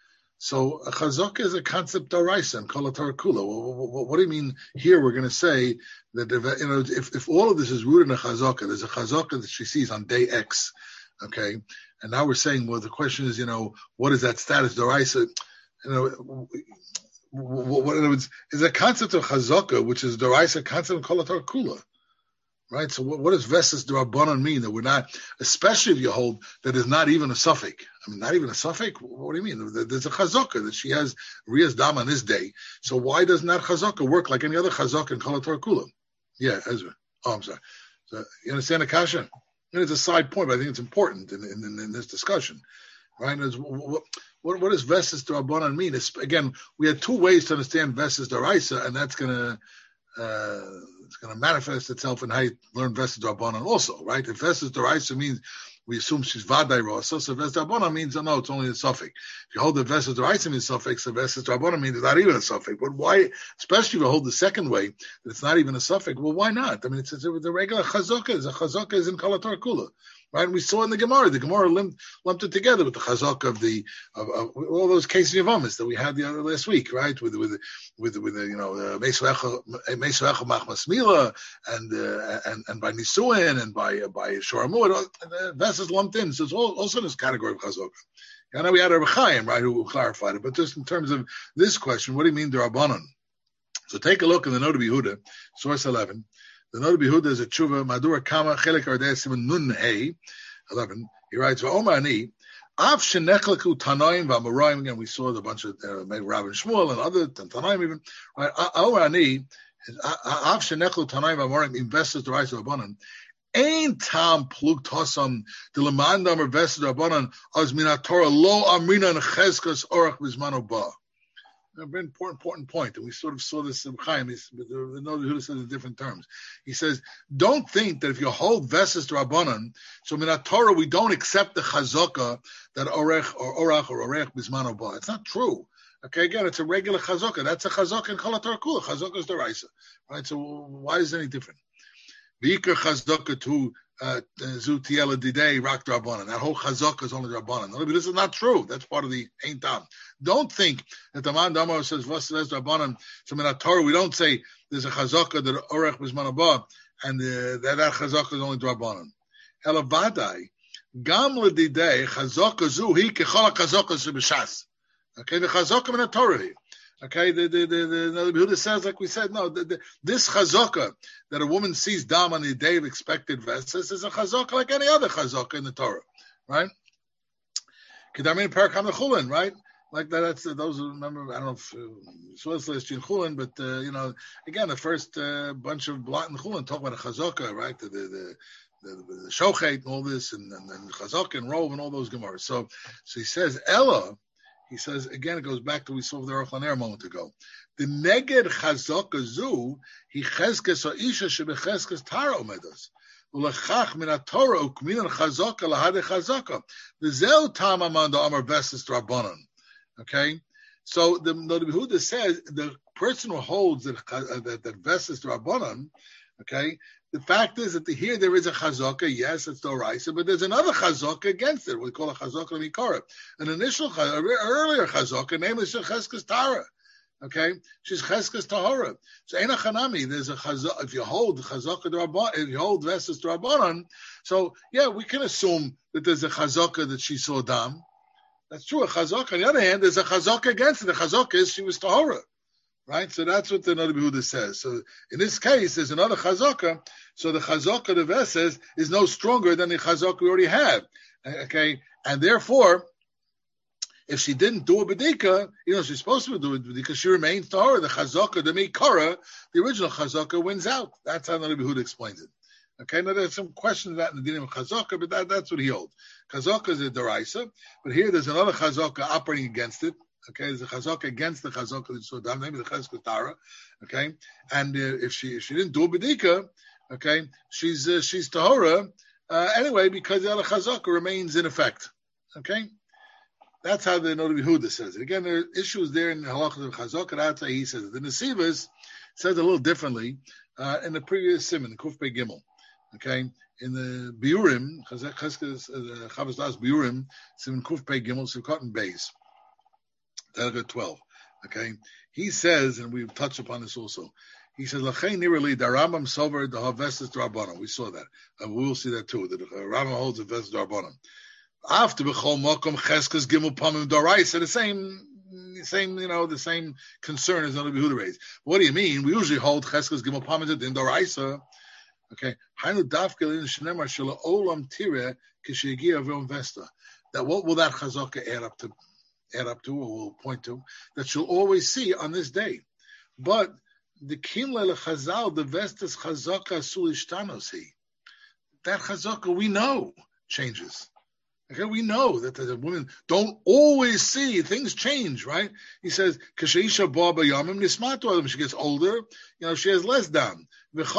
so a Chazaka is a concept d'oraisa and Kol HaTorah Kula. What, what do you mean here? We're going to say that if, you know, if, if all of this is rooted in a Chazaka, there's a Chazaka that she sees on day X, okay? And now we're saying, well, the question is, you know, what is that status d'oraisa? You know, what, what in other words, is a concept of Chazaka, which is d'oraisa concept of Kol HaTorah Kula. Right, so what, what does Vestes D'Rabbanan mean? That we're not, especially if you hold that there's not even a suffix. I mean, not even a suffix? What do you mean? There's a chazaka that she has Riyas Dam on this day. So why doesn't that chazaka work like any other chazaka in Kol HaTorah Kula? Yeah, Ezra. Oh, I'm sorry. So, you understand the kasha? It's a side point, but I think it's important in, in, in this discussion. Right? What, what, what does Vestes D'Rabbanan mean? It's, again, we had two ways to understand Vestes D'Oraisa, and that's going to Uh, it's going to manifest itself in how you learn Vestes D'Rabbanan also, right? If Vestes D'Oraisa means we assume she's Vadai Rosa, so Vestes D'Rabbanan means, oh, no, it's only a suffix. If you hold the Vestes D'Oraisa means suffix, so Vestes D'Rabbanan means it's not even a suffix. But why, especially if you hold the second way, that it's not even a suffix, well, why not? I mean, it's, it's a, the regular chazaka is a chazaka is in Kol HaTorah Kula. Right, and we saw in the Gemara, the Gemara lumped, lumped it together with the chazak of the of, of all those cases of Amos that we had the other last week, right? With with with with the, you know Mesuecha Machmas Mila and uh, and and by Nisuin and by uh, by Shoramu, the Vesses lumped in. So it's all, also in this category of chazak. I know we had Rabbi Chaim, right, who clarified it, but just in terms of this question, what do you mean D'Rabbanan? So take a look in the Noda B'Yehuda, source eleven. The Noda B'Yehuda is a tshuva, Madura Kama, Chelek Ardei Siman Nun Hey, eleven. He writes, V'omar ani, Av Shenechleku Tanoim V'Amoraim, again, we saw the bunch of, uh, maybe Rabbi Shmuel and other, Tanoim even, right? Omar ani, Av Shenechleku Tanoim V'Amoraim, Investors the rights of Rabbanan, Ein Tam Plug Tosam, the Lemandam or Vested Rabbanan, Az Minat Torah, Lo Amrina Necheskas Orach Bizmano Ba. A very important, important point, and we sort of saw this in Chaim. But the Noda B'Yehuda says in different terms. He says, "Don't think that if you hold Vesses D'Rabbanan, so in Torah we don't accept the chazaka that orech or orach or orech bismano ba. It's not true. Okay, again, it's a regular chazaka. That's a chazaka in Kol HaTorah Kula. Chazaka is deraisa, right? So why is it any different? V'ikar chazaka to Zutiela Didei Rak D'Rabbanan. That whole chazaka is only D'Rabbanan. This is not true. That's part of the Ein Tam. Don't think that the man Damar says Vasses D'Rabbanan. So in our Torah we don't say there's a chazaka that Orech Bisman Abba and uh, that that chazaka is only D'Rabbanan. Elavadai Gam L'Didei chazaka zu hi kechol chazaka shebishas. Okay, the chazaka in the Torah. Okay, the the the the, the Yehuda says, like we said, no, the, the, this chazaka that a woman sees dam on the day of expected vesses is a chazaka like any other chazaka in the Torah, right? Kedamin Parakam Chulin, right? Like that. That's those. Remember, I don't know if uh, last year in Chulin, but uh, you know, again, the first uh, bunch of blot in Chulin talk about a chazaka, right? The the the, the, the shochet and all this, and and, and chazaka and rove and all those gemaras. So so he says Ella. he says, again, it goes back to what we saw with the Aruch LaNer a moment ago. The neged chazaka zu, he cheskes ha'isha shebecheskes tara omedas. Ulechach min ha-Torah ukminan chazaka lahade chazaka. V'zeu tam aman da amar vestes drabanan. Okay? So the Noda B'Yehuda says the person who holds that uh, that, that vestes drabanan, okay, the fact is that the, here there is a chazaka, yes, it's doraisa, but there's another chazaka against it. We call it chazaka mikara. An initial, an earlier chazaka, namely cheskes tara. Okay, she's cheskes tahara. So ena chanami. There's a chazaka. If you hold chazaka drabanan, if you hold vestes drabanan, so yeah, we can assume that there's a chazaka that she saw dam. That's true. A chazaka. On the other hand, there's a chazaka against it. The chazaka is she was tahara. Right, so that's what the Noda B'Yehuda says. So in this case, there's another chazaka. So the chazaka, the Ves says, is no stronger than the chazaka we already have. Okay, and therefore, if she didn't do a bedika, you know, she's supposed to do a bedika, she remains tahara. The chazaka, the mikara, the original chazaka wins out. That's how Noda B'Yehuda explains it. Okay, now there's some questions about in the dinim of chazaka, but that, that's what he holds. Chazaka is a deraisa, but here there's another chazaka operating against it. Okay, there's a chazaka against the chazaka that saw dam, maybe the cheskes tara. Okay, and uh, if she if she didn't do a bedika, okay, she's uh, she's tahora uh, anyway because the other chazaka remains in effect. Okay, that's how the Noda B'Yehuda says it. Again, there are issues there in the halachas of chazaka. That's how he says it. The Nesivos says it a little differently uh, in the previous simon, Kuf Pei Gimel. Okay, in the Biurim, cheskes uh, Chavos Das Biurim, simon Kuf Pei Gimel, Sukkot Beis. twelve. Okay, he says, and we've touched upon this also. He says, "Lachein nirali the Rambam sover the havestes drabanan." We saw that, and we will see that too. That the Rambam holds the vestes drabanan. After b'chol makom cheskes gimel pamim doraisa, the same, same, you know, the same concern as Noda B'Yehuda raised. What do you mean? We usually hold cheskes gimel pamim to din doraisa. Okay, hainu dafkel in shnemar shelo olam tire kishegia v'om vesta. That what will that chazaka add up to? add up to, or will point to, that you'll always see on this day. But the Kinle Chazal, the Vestes Chazaka Sulishtanos, he that Chazaka we know changes. Okay, we know that the women don't always see things change, right? He says, Kashaisha Baba Yamim Nismatu, she gets older, you know, she has less down.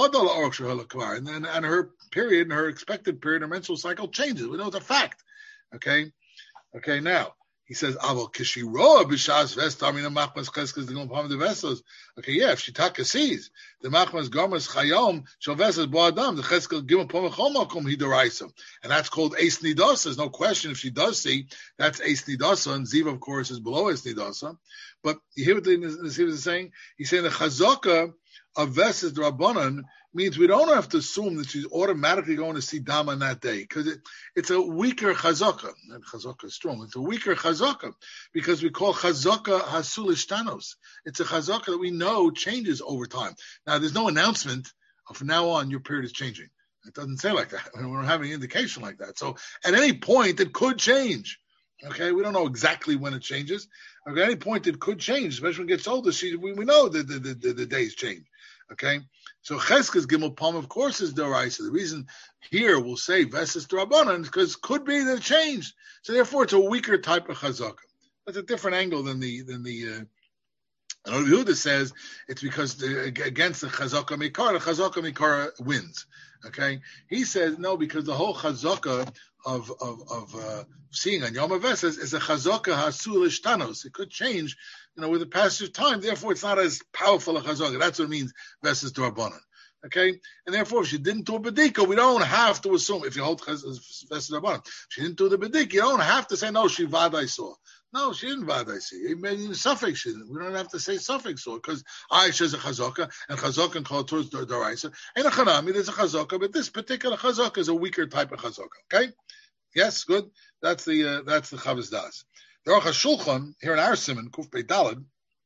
And then and her period, and her expected period, her menstrual cycle changes. We know it's a fact. Okay? Okay, now. He says, "Aval kishiroa b'shas vestamina machmas cheskes the gomam de vestos." Okay, yeah, if she taka sees the machmas garmas chayom shalvesas bo adam the cheskes gimel pom chomakom hidoraisa, and that's called eis nidasa. There's no question if she does see that's eis nidasa, and ziva of course is below eis nidasa. But you hear what the Nesivos is saying? He's saying the chazaka of vestes drabanan means we don't have to assume that she's automatically going to see dam on that day because it, it's a weaker chazaka. And chazaka is strong. It's a weaker chazaka because we call chazaka hasulishtanos. It's a chazaka that we know changes over time. Now, there's no announcement of from now on your period is changing. It doesn't say like that. We don't have any indication like that. So at any point, it could change. Okay, we don't know exactly when it changes. Okay, at any point, it could change, especially when it gets older. She, we, we know that the, the, the, the days change. Okay, so Cheskes Gimel Pam, of course, is Doraisa. The reason here we'll say Vestes Drabanan is because it could be that it changed. So therefore, it's a weaker type of Chazaka. That's a different angle than the than the. Uh, and Yehuda says it's because the, against the Chazaka Mikara, the Chazaka Mikara wins. Okay, he says no because the whole Chazaka of of of uh, seeing on Yom HaVestes is a Chazaka Hasulish Tanos. It could change, you know, with the passage of time. Therefore, it's not as powerful a Chazaka. That's what it means, Vestes Drabanan. Okay, and therefore, if she didn't do a bedika, we don't have to assume. If you hold Vestes Drabanan, if she didn't do the bedika, you don't have to say no. She vadai saw. No, she didn't vadai see. It made even suffix. She didn't. We don't have to say suffix saw because Aisha is a chazaka and chazaka and called towards Doraisa. And a chanami, there's a chazaka, but this particular chazaka is a weaker type of chazaka. Okay, yes, good. That's the uh, that's the Chavos Das. The Aruch HaShulchan here in our Simon Kuf Pei Daled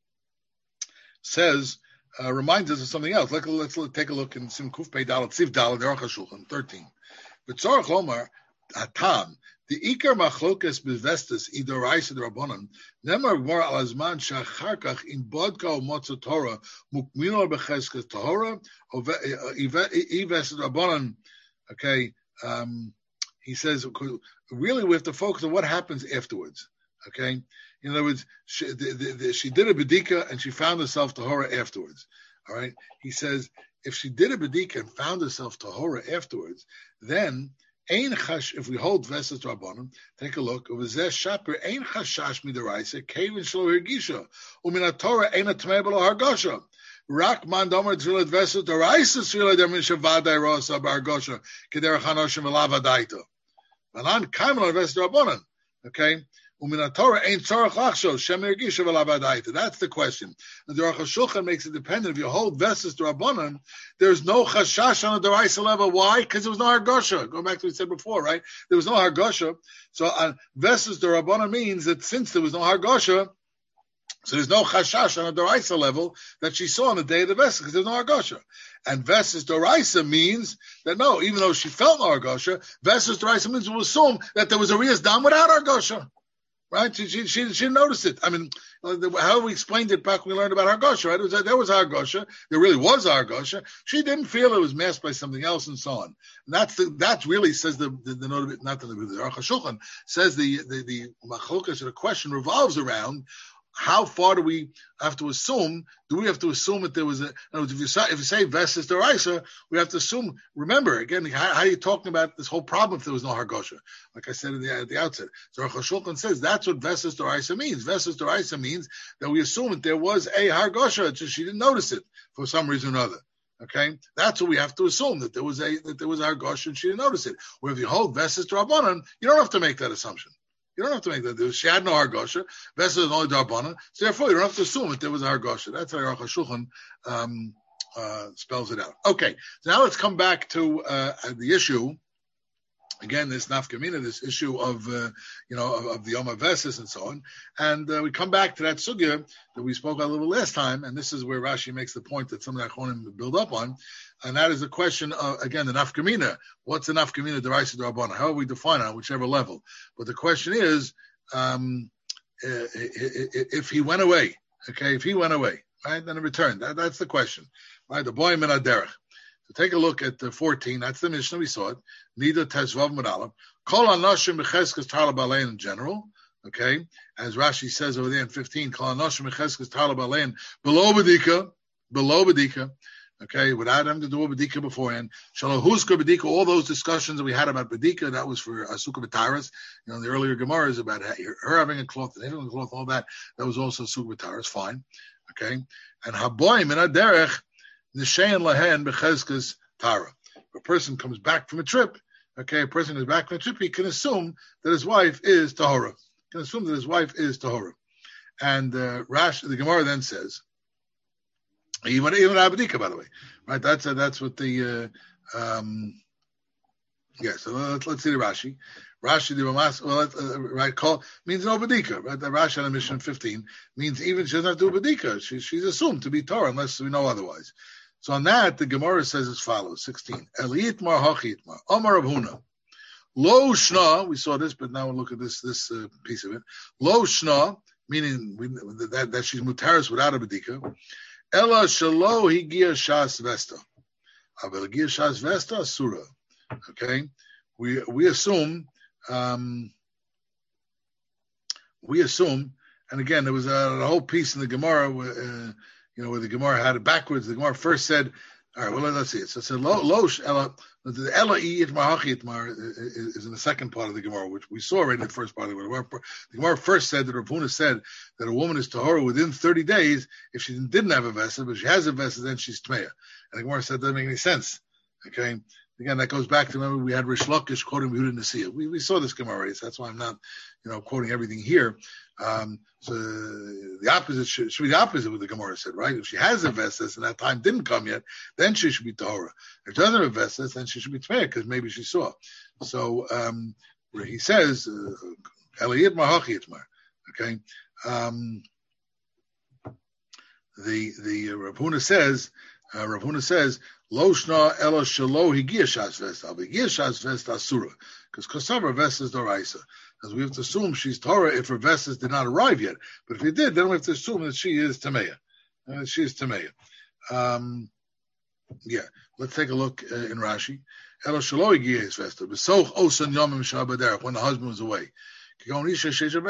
says uh, reminds us of something else. Let's, let's take a look in Simon Kuf Pei Daled Siv Daled the Aruch HaShulchan thirteen. But Tzarech Lomar Atam. The Iker Machlokes Bevestes Idoraisa Drabanan Nemar Gmar Al Azman Shacharkach in Bodka or Motza Torah Mukminor Becheskes Torah Ives Drabanan. Okay, um, he says really we have to focus on what happens afterwards. Okay, In other words, she, the, the, the, she did a bedika and she found herself tahora afterwards. All right. He says if she did a bedika and found herself tahora afterwards, then ein chash. If we hold vesas rabbanon, take a look. V'zeh shaper ein chashash midaraisa kevin shlo hergisha umin Torah ein atmei b'lo hargasha. Rak man domer tzilat vesas daraisa tzilat demisha vaday rosa bargasha kederach hanoshim v'lavadaita. Malan kaimel vesas rabbanon. Okay. That's the question. And the Aruch HaShulchan makes it dependent. If you hold Vesas D'Rabbanan, there's no chashash on the Daraisa level. Why? Because there was no Hargasha. Going back to what we said before, right? There was no Hargasha. So uh, Vesas D'Rabbanan means that since there was no Hargasha, so there's no chashash on the Daraisa level that she saw on the day of the Vesas because there's no Hargasha. And Vesas D'Oraisa means that no, even though she felt no Hargasha, Vesas D'Oraisa means we'll assume that there was a Riyas Dam without Hargasha. Right? She, she, she, she didn't notice it. I mean, how we explained it back when we learned about Hargasha, right? It was, there was Hargasha. There really was Hargasha. She didn't feel it was masked by something else and so on. And that's the, that really says the, the, the note of it, not the, the Aruch HaShulchan says the, the, the machlokas of the question revolves around how far do we have to assume? Do we have to assume that there was a? In other words, if you say if you say Vesas D'Oraisa, we have to assume. Remember again, how, how are you talking about this whole problem if there was no Hargasha? Like I said at the, at the outset, so Aruch HaShulchan says that's what Vesas D'Oraisa means. Vesas D'Oraisa means that we assume that there was a Hargasha, just she didn't notice it for some reason or other. Okay, that's what we have to assume, that there was a that there was a Hargasha and she didn't notice it. Where if you hold Vesas D'Rabbanan, you don't have to make that assumption. You don't have to make that. She had no Hargasha. Vesas is only D'Rabbanan. So therefore, you don't have to assume that there was a Hargasha. That's how Aruch HaShulchan um, uh, spells it out. Okay, so now let's come back to uh, the issue. Again, this nafkamina, this issue of, uh, you know, of, of the Yom HaVesas and so on. And uh, we come back to that sugya that we spoke about a little last time, and this is where Rashi makes the point that some of the Achronim build up on, and that is the question of, again, the nafkamina. What's the nafkamina deraisa d'Rabbanan? How do we define it on whichever level? But the question is, um, if he went away, okay, if he went away, right, then he returned. That, that's the question, right? The boy min haderech. Take a look at the fourteen. That's the Mishnah. We saw it. Nida Tezvav Medalim. Kol Anashim Becheskes Tarla Balein in general. Okay, as Rashi says over there in fifteen. Kol Anashim Becheskes Tarla Balein below Bedika, below Bedika. Okay, without having to do a Bedika beforehand. Shalahuska Bedika. All those discussions that we had about Bedika, that was for Asukah B'Taras. You know, the earlier Gemaras about her having a cloth and having a cloth, all that. That was also Asukah B'Taras. Fine. Okay, and Haboim in Aderech. Nishayin lahen bechezkas tara. If a person comes back from a trip, okay, a person comes back from a trip, he can assume that his wife is tahora. Can assume that his wife is tahora. And uh, Rash, the Gemara then says, even even abedika, by the way, right? That's uh, that's what the uh, um, yeah. So let's, let's see the Rashi. Rashi the Ramas, well, uh, right? Call means no bedika, right? The Rashi on the Mishnah fifteen means even she doesn't have to do bedika. She, she's assumed to be Torah unless we know otherwise. So on that, the Gemara says as follows: sixteen. Eliyitmar hachitmar Omar Rav Huna lo shna. We saw this, but now we'll look at this this uh, piece of it. Lo shna, meaning we, that that she's mutaris without a bedika. Ella shalo higia shas vesta. Avel higia shas vesta surah. Okay, we we assume. Um, we assume, and again, there was a, a whole piece in the Gemara where, uh, you know, where the Gemara had it backwards. The Gemara first said, all right, well, let's see it. So it said, lo, losh, ella, the ella itmar hachitmar is in the second part of the Gemara, which we saw already in the first part of the Gemara. The Gemara first said that Rav Huna said that a woman is tahora within thirty days if she didn't have a vessel, but if she has a vessel, then she's tmeya. And the Gemara said that doesn't make any sense. Okay. Again, that goes back to, remember, we had Rish Lakish quoting Yehuda Nasiya. We we saw this Gemara, so that's why I'm not, you know, quoting everything here. Um, so the opposite should, should be the opposite of what the Gemara said, right? If she has a vesses and that time didn't come yet, then she should be tahora. If she doesn't have a vesses, then she should be tmeya because maybe she saw. So um, where he says, Eliyit Mahachi Itmar, okay? Um, the the uh, Rav Huna says, uh, Rav Huna says, Lo shna ela shelo higia shas vesta, higia shas vesta asura, because kosavar vestas doraisa. As we have to assume she's Torah if her vestas did not arrive yet. But if he did, then we have to assume that she is tameya. Uh, she is tameya. Um, yeah, let's take a look uh, in Rashi. Ela shelo higia his vesta. Besoch osan yomim shabaderech, when the husband was away. So he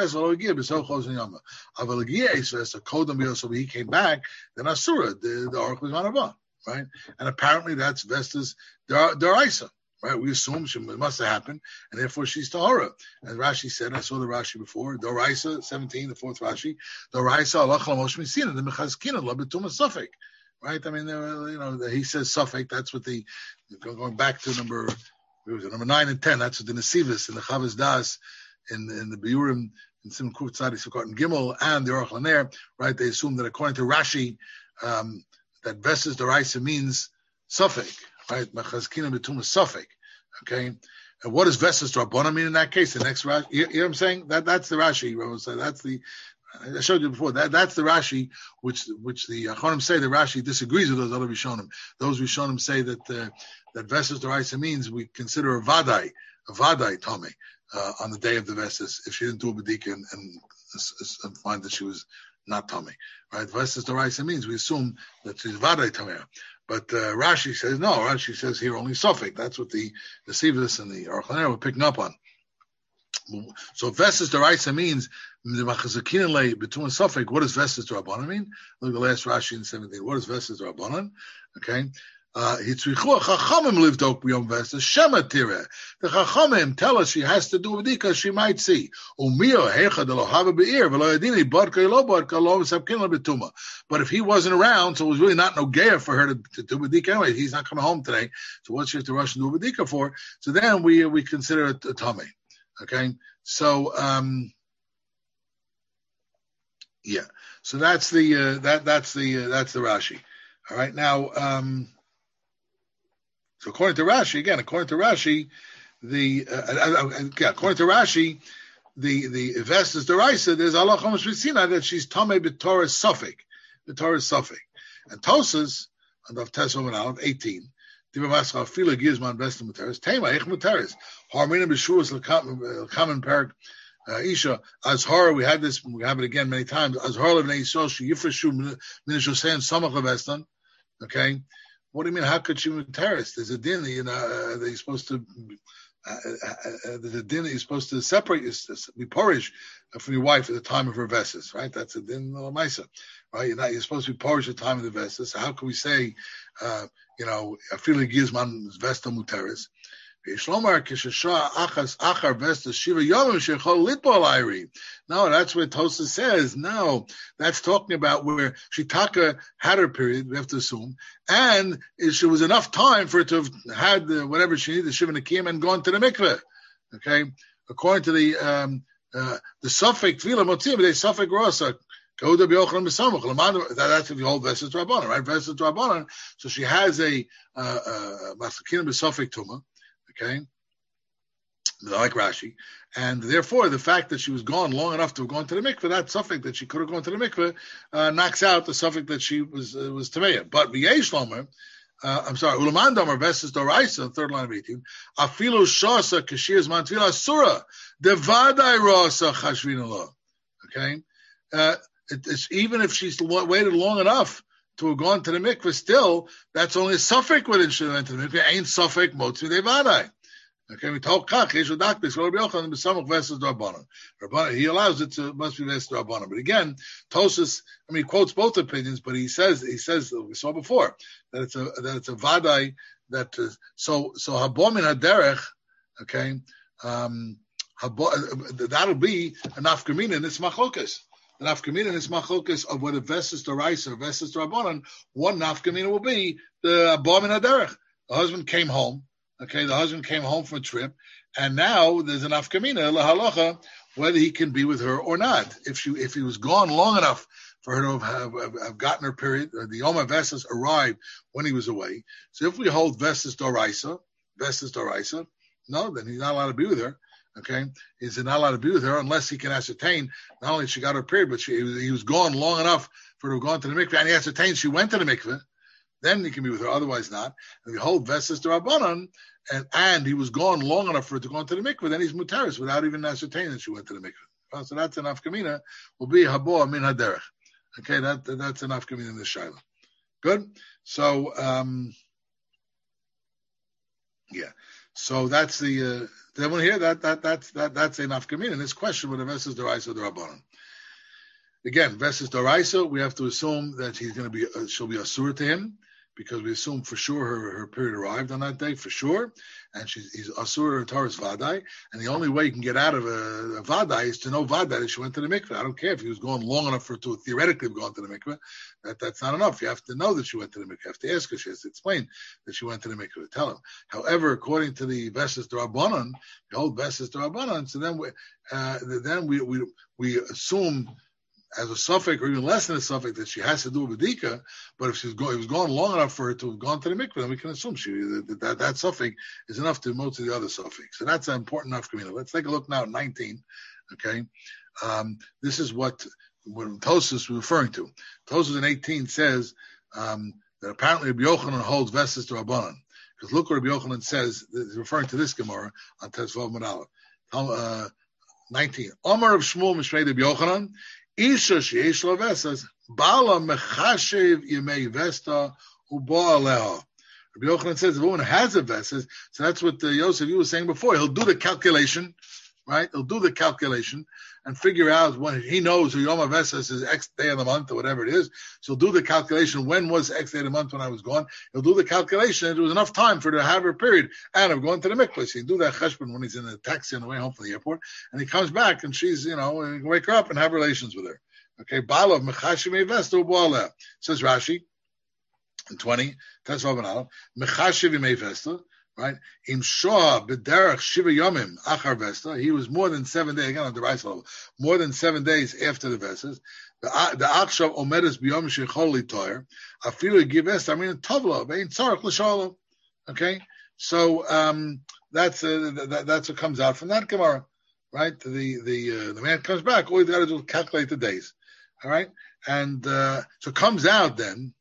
came back, then Asura, the, the Aruch was Manavah, right? And apparently that's Vestas Daraisa, right? We assume she must have happened, and therefore she's Tahara. And Rashi said, I saw the Rashi before, Daraisa, seventeen, the fourth Rashi, Daraisa, Allah Chalamosh Misina, the Mechazkina, La Betuma Suffolk, right? I mean, you know, he says Suffolk, that's what the, going back to number, what was it, number nine and ten, that's what the Nesivus and the Chavaz Das, in in the Biurim, in Simon Kuf Tzadi Sukkot and Gimel, and the Aruch Laner, right? They assume that according to Rashi, um, that Vestas Daraisa means Suffolk, right? Mechazkina Betuma Suffolk, okay? And what does Vestas Drabbana mean in that case? The next Rashi, you, you know what I'm saying? That that's the Rashi. So that's the I showed you before. That that's the Rashi, which which the Acharonim say the Rashi disagrees with those other Rishonim. Those Rishonim say that uh, that Vestas Daraisa means we consider a Vadai, a Vadai Tomei. Uh, on the day of the Vestas, if she didn't do a Badika and, and, and find that she was not Tomei, right? Vestas Daraisa means we assume that she's Vadai Tomei. But uh, Rashi says no. Rashi says here only Suffolk. That's what the the Sivas and the Aruch Laner were picking up on. So Vestas Daraisa means the Machazakin between Suffolk. What does Vestas Darabanan mean? Look at the last Rashi in seventeen. What is Vestas Darabanan? Okay. Hitzrichu Chachamim lived up beyond Vestas. Shema Tire. The Chachamim tell us she has to do Badika. She might see. Umio Hecha de Lohava Beir V'Lo Yadini Badka Lo Badka Lo V'Sapkin Betuma. But if he wasn't around, so it was really not no gear for her to, to do Badika anyway. He's not coming home today, so what she has to rush and do Badika for? So then we we consider it a tummy. Okay, so um, yeah, so that's the uh, that that's the uh, that's the Rashi. All right, now. Um, So according to Rashi, again, according to Rashi, the uh, uh, uh, yeah, according to Rashi, the the Vestas Daraisa, there's Allah Chomesh V'Sina that she's Tomei B'Torah Suffolk, B'Torah Suffolk, and Tosas on the Tesvav and Aleph eighteen. Diva Mascha Fila Gizman Vestas Muteres Tema Eich Muteres Harmina B'Shuas L'Kamen Perak Isha Azhar. We had this, we have it again many times. Azhar Levnei Yisrael She Yifreshu Minashosein Samach Levestan. Okay. What do you mean? How could she be terrorist? There's a din, you know, uh, that you're supposed to. Uh, uh, there's a din that you're supposed to separate, be porish from your wife at the time of her vesses, right? That's a din l'maisa, right? You're not. You're supposed to be porish at the time of the vesses. So how can we say, uh, you know, afilu gizman vesta muteris? No, that's where Tosa says, no, that's talking about where Shitaka had her period, we have to assume, and it was enough time for her to have had the, whatever she needed, the Shiva Nakim, and gone to the mikveh. Okay? According to the um, uh, the Suffolk, Tvila Motzim, they Suffolk Rosa, that's if you hold Vesas Drabanan, right? Vesas Drabanan. So she has a Masakin B'Suffolk Tumah. Okay, like Rashi, and therefore the fact that she was gone long enough to have gone to the mikveh, that suffix that she could have gone to the mikveh, uh, knocks out the suffix that she was uh, was tameya. But v'yesh lomer, uh, I'm sorry, ulamand domer vesses doraisa, third line of eighteen, afilu shasa kashir's mantvila surah devadai rasa chashvina lo. Okay, uh, it, it's even if she's waited long enough to have gone to the mikveh, still, that's only a suffix within she went to the mikveh, ain't suffix motzi devadai. Okay, we told Kach, Yeshu Daktis, Rabbi Yochanan, B'samach Vesas D'Rabbanan. He allows it to, must be Vesas D'Rabbanan. But again, Tosas, I mean, he quotes both opinions, but he says, he says, we saw before, that it's a, that it's a Vadai, that, uh, so, so Habom in Haderech, okay, um, Habo, that'll be an Afkamina in this Machlokas. The nafkamina in this machlokas of whether Vesas D'Oraisa or Vesas D'Rabbanan, one nafkamina will be the Habom in Haderech. The husband came home. Okay, the husband came home from a trip, and now there's an afkamina lahalacha whether he can be with her or not. If she, if he was gone long enough for her to have, have, have gotten her period, or the Yom Vesas arrived when he was away. So if we hold Vesas D'Oraisa, Vesas D'Oraisa, no, then he's not allowed to be with her. Okay, he's not allowed to be with her unless he can ascertain not only she got her period, but she, he, was, he was gone long enough for her to have gone to the mikveh, and he ascertained she went to the mikveh. Then he can be with her, otherwise not. And we hold Vesas D'Rabbanan, and and he was gone long enough for her to go into the mikveh, then he's mutaris without even ascertaining that she went to the mikveh. So that's an afkamina, will be habo min haderech. Okay, that that's an afkamina in the shaila. Good. So um, yeah. So that's the, uh, then when here, that, that, that's, that, that's a nafkamina. And this question with the Vesses Doraisa or the Rabbanon. Again, Vesses Doraisa, we have to assume that he's going to be, uh, she'll be asur to him, because we assume for sure her, her period arrived on that day, for sure, and she's he's asur Taurus Vadai, and the only way you can get out of a, a Vadai is to know Vadai that she went to the mikveh. I don't care if he was going long enough for her to theoretically have gone to the mikveh. That, that's not enough. You have to know that she went to the mikveh. You have to ask her. She has to explain that she went to the mikveh. Tell him. However, according to the Vesses D'Rabbanan, the old Vesses D'Rabbanan, so then we, uh, then we, we, we assume as a suffix, or even less than a suffix, that she has to do a bedika. But if she's going, it was going long enough for her to have gone to the mikveh, then we can assume she that that, that suffix is enough to move to the other suffix. So that's an important enough community. Let's take a look now at nineteen. Okay, um, this is what what Tosfos is referring to. Tosfos in eighteen says um, that apparently Rabbi Yochanan holds Vesses D'Rabbanan, because look what Rabbi Yochanan says. He's referring to this Gemara on Tesvav Medalef. Uh, nineteen. Omar of Shmuel Mishnei Rabbi Yochanan. Isha sheyesh lo vesas, bala mechashev yemei vesta ubo aleha. Rabbi Yochanan says the woman has a vesas, so that's what uh, Yosef you was saying before. He'll do the calculation, right? He'll do the calculation and figure out when he knows who Yom HaVesas is X day of the month or whatever it is. So he'll do the calculation. When was X day of the month when I was gone? He'll do the calculation. There was enough time for her to have her period. And I'm going to the mikvah. So he'll do that cheshbon when he's in the taxi on the way home from the airport. And he comes back and she's, you know, wake her up and have relations with her. Okay. Ba'alav mechashim vesto b'aleh. Says Rashi in twenty. Tesvav and Aleph. Mechashiv yemei vesta. Right? Im shoah b'derech shiva yomim achar vesta. He was more than seven days, again on the right level, more than seven days after the vestas. The achshav omedes b'yom shechol litoyer. Afilu give vesta. I mean, tovlo vein tzarich l'shalom. Okay, so um, that's uh, that, that's what comes out from that Gemara, right? The the uh, the man comes back. All he's got to do is calculate the days. All right, and uh, so it comes out then.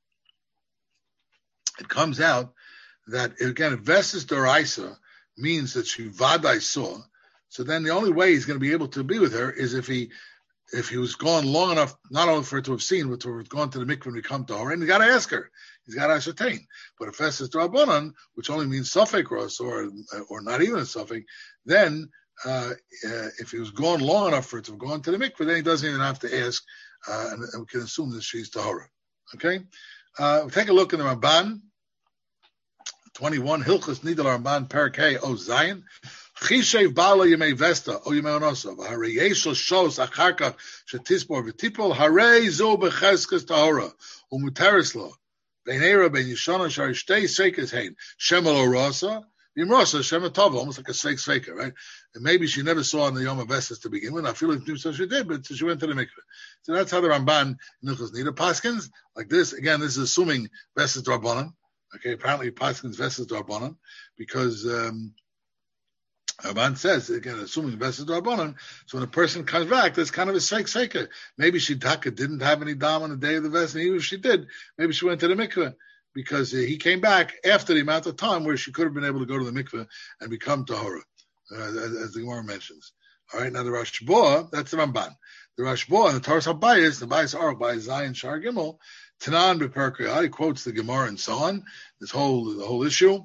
It comes out that, again, Vesses Doraisa means that she vadai saw. So then the only way he's going to be able to be with her is if he if he was gone long enough, not only for her to have seen, but to have gone to the mikveh and come to her. And he's got to ask her. He's got to ascertain. But if Vesses D'Rabbanan, which only means suffix ros, or or not even a suffix, then uh, uh, if he was gone long enough for her to have gone to the mikveh, then he doesn't even have to ask, uh, and, and we can assume that she's tahora. Okay? Uh, we'll take a look in the Ramban. twenty-one, Hilchos Nidal Ramban, Perak Hey, O Zion. Chishev Bala Yemei Vesta, O Yemei Onosov. Hare Yeshel Shos Acharkach Shetispor V'Tipol, Hare Zo Becheskes Tahora, Umuteres Lo. Ben Era, Ben Yishana, Shari Shtei Seikes Hein. Shemel Orosa, Yimrosa, Shemel Tova, almost like a Seik Seiker, right? And maybe she never saw in the Yom HaVestas to begin with. I feel like so she did, but she went to the mikveh. So that's how the Ramban, Hilchos Nidal Paskins, like this. Again, this is assuming Vesses D'Rabbanan. Okay, apparently Paskins Vesses D'Rabbanan, because um, Ramban says, again, assuming Vesses D'Rabbanan, so when a person comes back, there's kind of a fake faker. Maybe she taka didn't have any dam on the day of the Vesses, and even if she did, maybe she went to the mikveh, because uh, he came back after the amount of time where she could have been able to go to the mikveh and become tahora, uh, as, as the Gemara mentions. All right, now the Rosh Boah, that's the Ramban. The Rosh Boah and the Taurus HaBayis, the Bayis Aruch by Zion Shar Gimel, Tanan b'Perkei, he quotes the Gemara and so on, this whole the whole issue,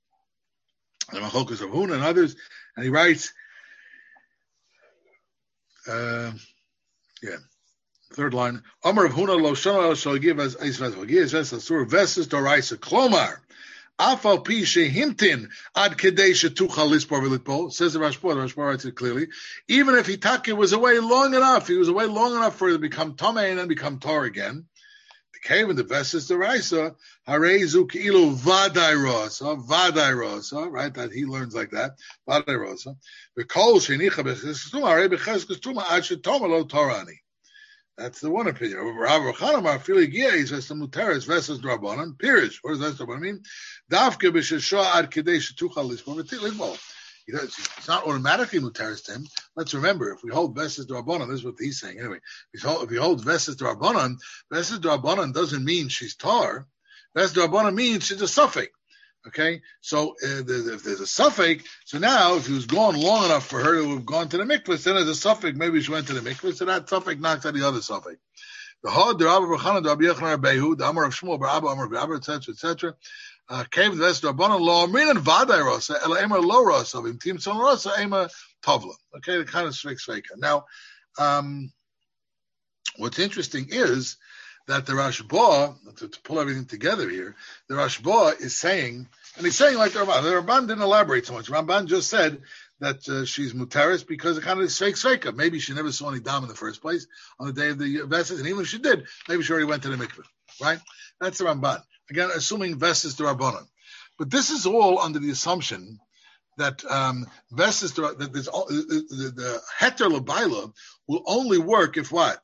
and Machokas of Huna and others, and he writes, uh, yeah, third line, Amar of Huna lo shana el shal give as eis vesel, give as asur Vesses Doraisa, Klomar, Afal pi shehimtin ad kedei shetuchal lispor v'litpol, says the Rashba, the Rashba writes it clearly, even if Hitake was away long enough, he was away long enough for her to become Tomei and then become Tor again, came in the Vesses Doraisa, Harezu Ki'ilu Vadai Rosa, Vadai Rosa, right? That he learns like that, Vadai Rosa. V'kol shenicha b'cheskes tuma, Harei b'cheskes tuma ad shetoma lo torani. That's the one opinion. Rav Chanamar Fili Giya says the Muteres Vesses D'Rabbanan. Pirish. What does Vesses D'Rabbanan mean? Dafke b'sheshoa ad kedei shetuchal lisbo v'tilibol. It's not automatically muteris to him. Let's remember, if we hold Vesses D'Rabbanan, this is what he's saying. Anyway, if we hold, if we hold Vesses D'Rabbanan, Vesses D'Rabbanan doesn't mean she's tar. Vesses D'Rabbanan means she's a suffix. Okay? So uh, there's, if there's a suffix, so now if he was gone long enough for her to have gone to the mikveh, then as a suffix, maybe she went to the mikveh, so that suffix knocks out the other suffix. The Hod, the Rabbi Bechana, the Rabbi Yechon, Behu, the Amar of Shmuel, Barabba, Amar of Abba, et cetera, et cetera. Kevin Vesses Rabbanon Lo Amrin Vaday Rosa Ela Ema Lo Rosa Vim Tim Tzon Rosa Ema Tovla. Okay, the kind of Svek Sveka. Now, um, what's interesting is that the Rashba, to, to pull everything together here, the Rashba is saying, and he's saying like the Ramban. The Ramban didn't elaborate so much. Ramban just said that uh, she's mutaris because it kind of is fake sveika. Maybe she never saw any dam in the first place on the day of the Vesses, and even if she did, maybe she already went to the mikveh, right? That's the Ramban. Again, assuming Vesses to Rabbanon. But this is all under the assumption that um, Vesses to, that there's, the, the, the heter l'baila will only work if what?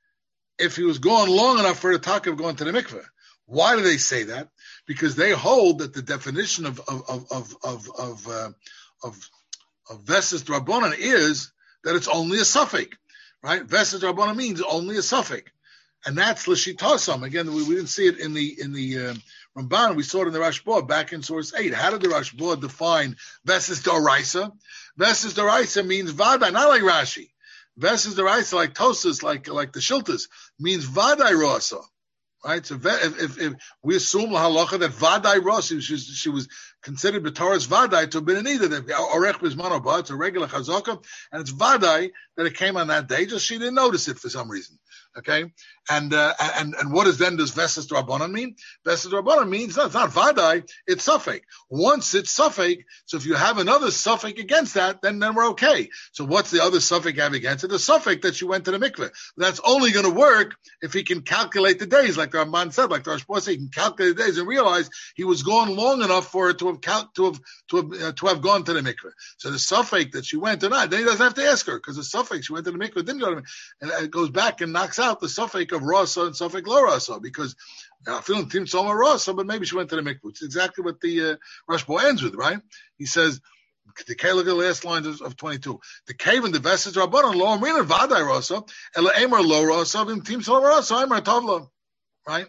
If he was gone long enough for the talk of going to the mikveh. Why do they say that? Because they hold that the definition of of of of of of, uh, of, of Vesses Rabbanan is that it's only a suffix, right? Vesses Rabbanan means only a suffix, and that's l'shitosam. Again, we, we didn't see it in the in the uh, Ramban. We saw it in the Rashba back in source eight. How did the Rashba define Vesses Doraisa? Vesses Doraisa means vada, not like Rashi. Vesses Doraisa, like Tosas, like like the Shiltas, means vadai rosa, right? So if, if, if we assume la halacha that vadai rosa, she, she was considered b'Torah's vadai to have been an either that orech bismano ba, it's a regular chazaka, and it's vadai that it came on that day. Just she didn't notice it for some reason. Okay, and uh, and and what is then does Vesses Rabbanan mean? Vesses Rabbanan means no, it's not vadai, it's suffix. Once it's suffix, so if you have another suffix against that, then then we're okay. So what's the other suffix you have against it? The suffix that you went to the mikveh. That's only going to work if he can calculate the days, like the Ramban said, like the Rashba said, he can calculate the days and realize he was gone long enough for it to have count, to have to have uh, to have gone to the mikveh. So the suffix that she went or not, then he doesn't have to ask her because the suffix she went to the mikveh didn't go to the mikveh, and it goes back and knocks out the suffix of Rasa and suffix lo Rasa, because I feel in Tim Soma Rasa, but maybe she went to the mikveh. It's exactly what the uh, Rashba ends with, right? He says, the K, look at the last lines of, of twenty-two. The cave in the Vesses Rabbanon lo amrin vaday Rasa, ela emer lo Rasa, vim Tim Soma Rasa, emer tavla, right?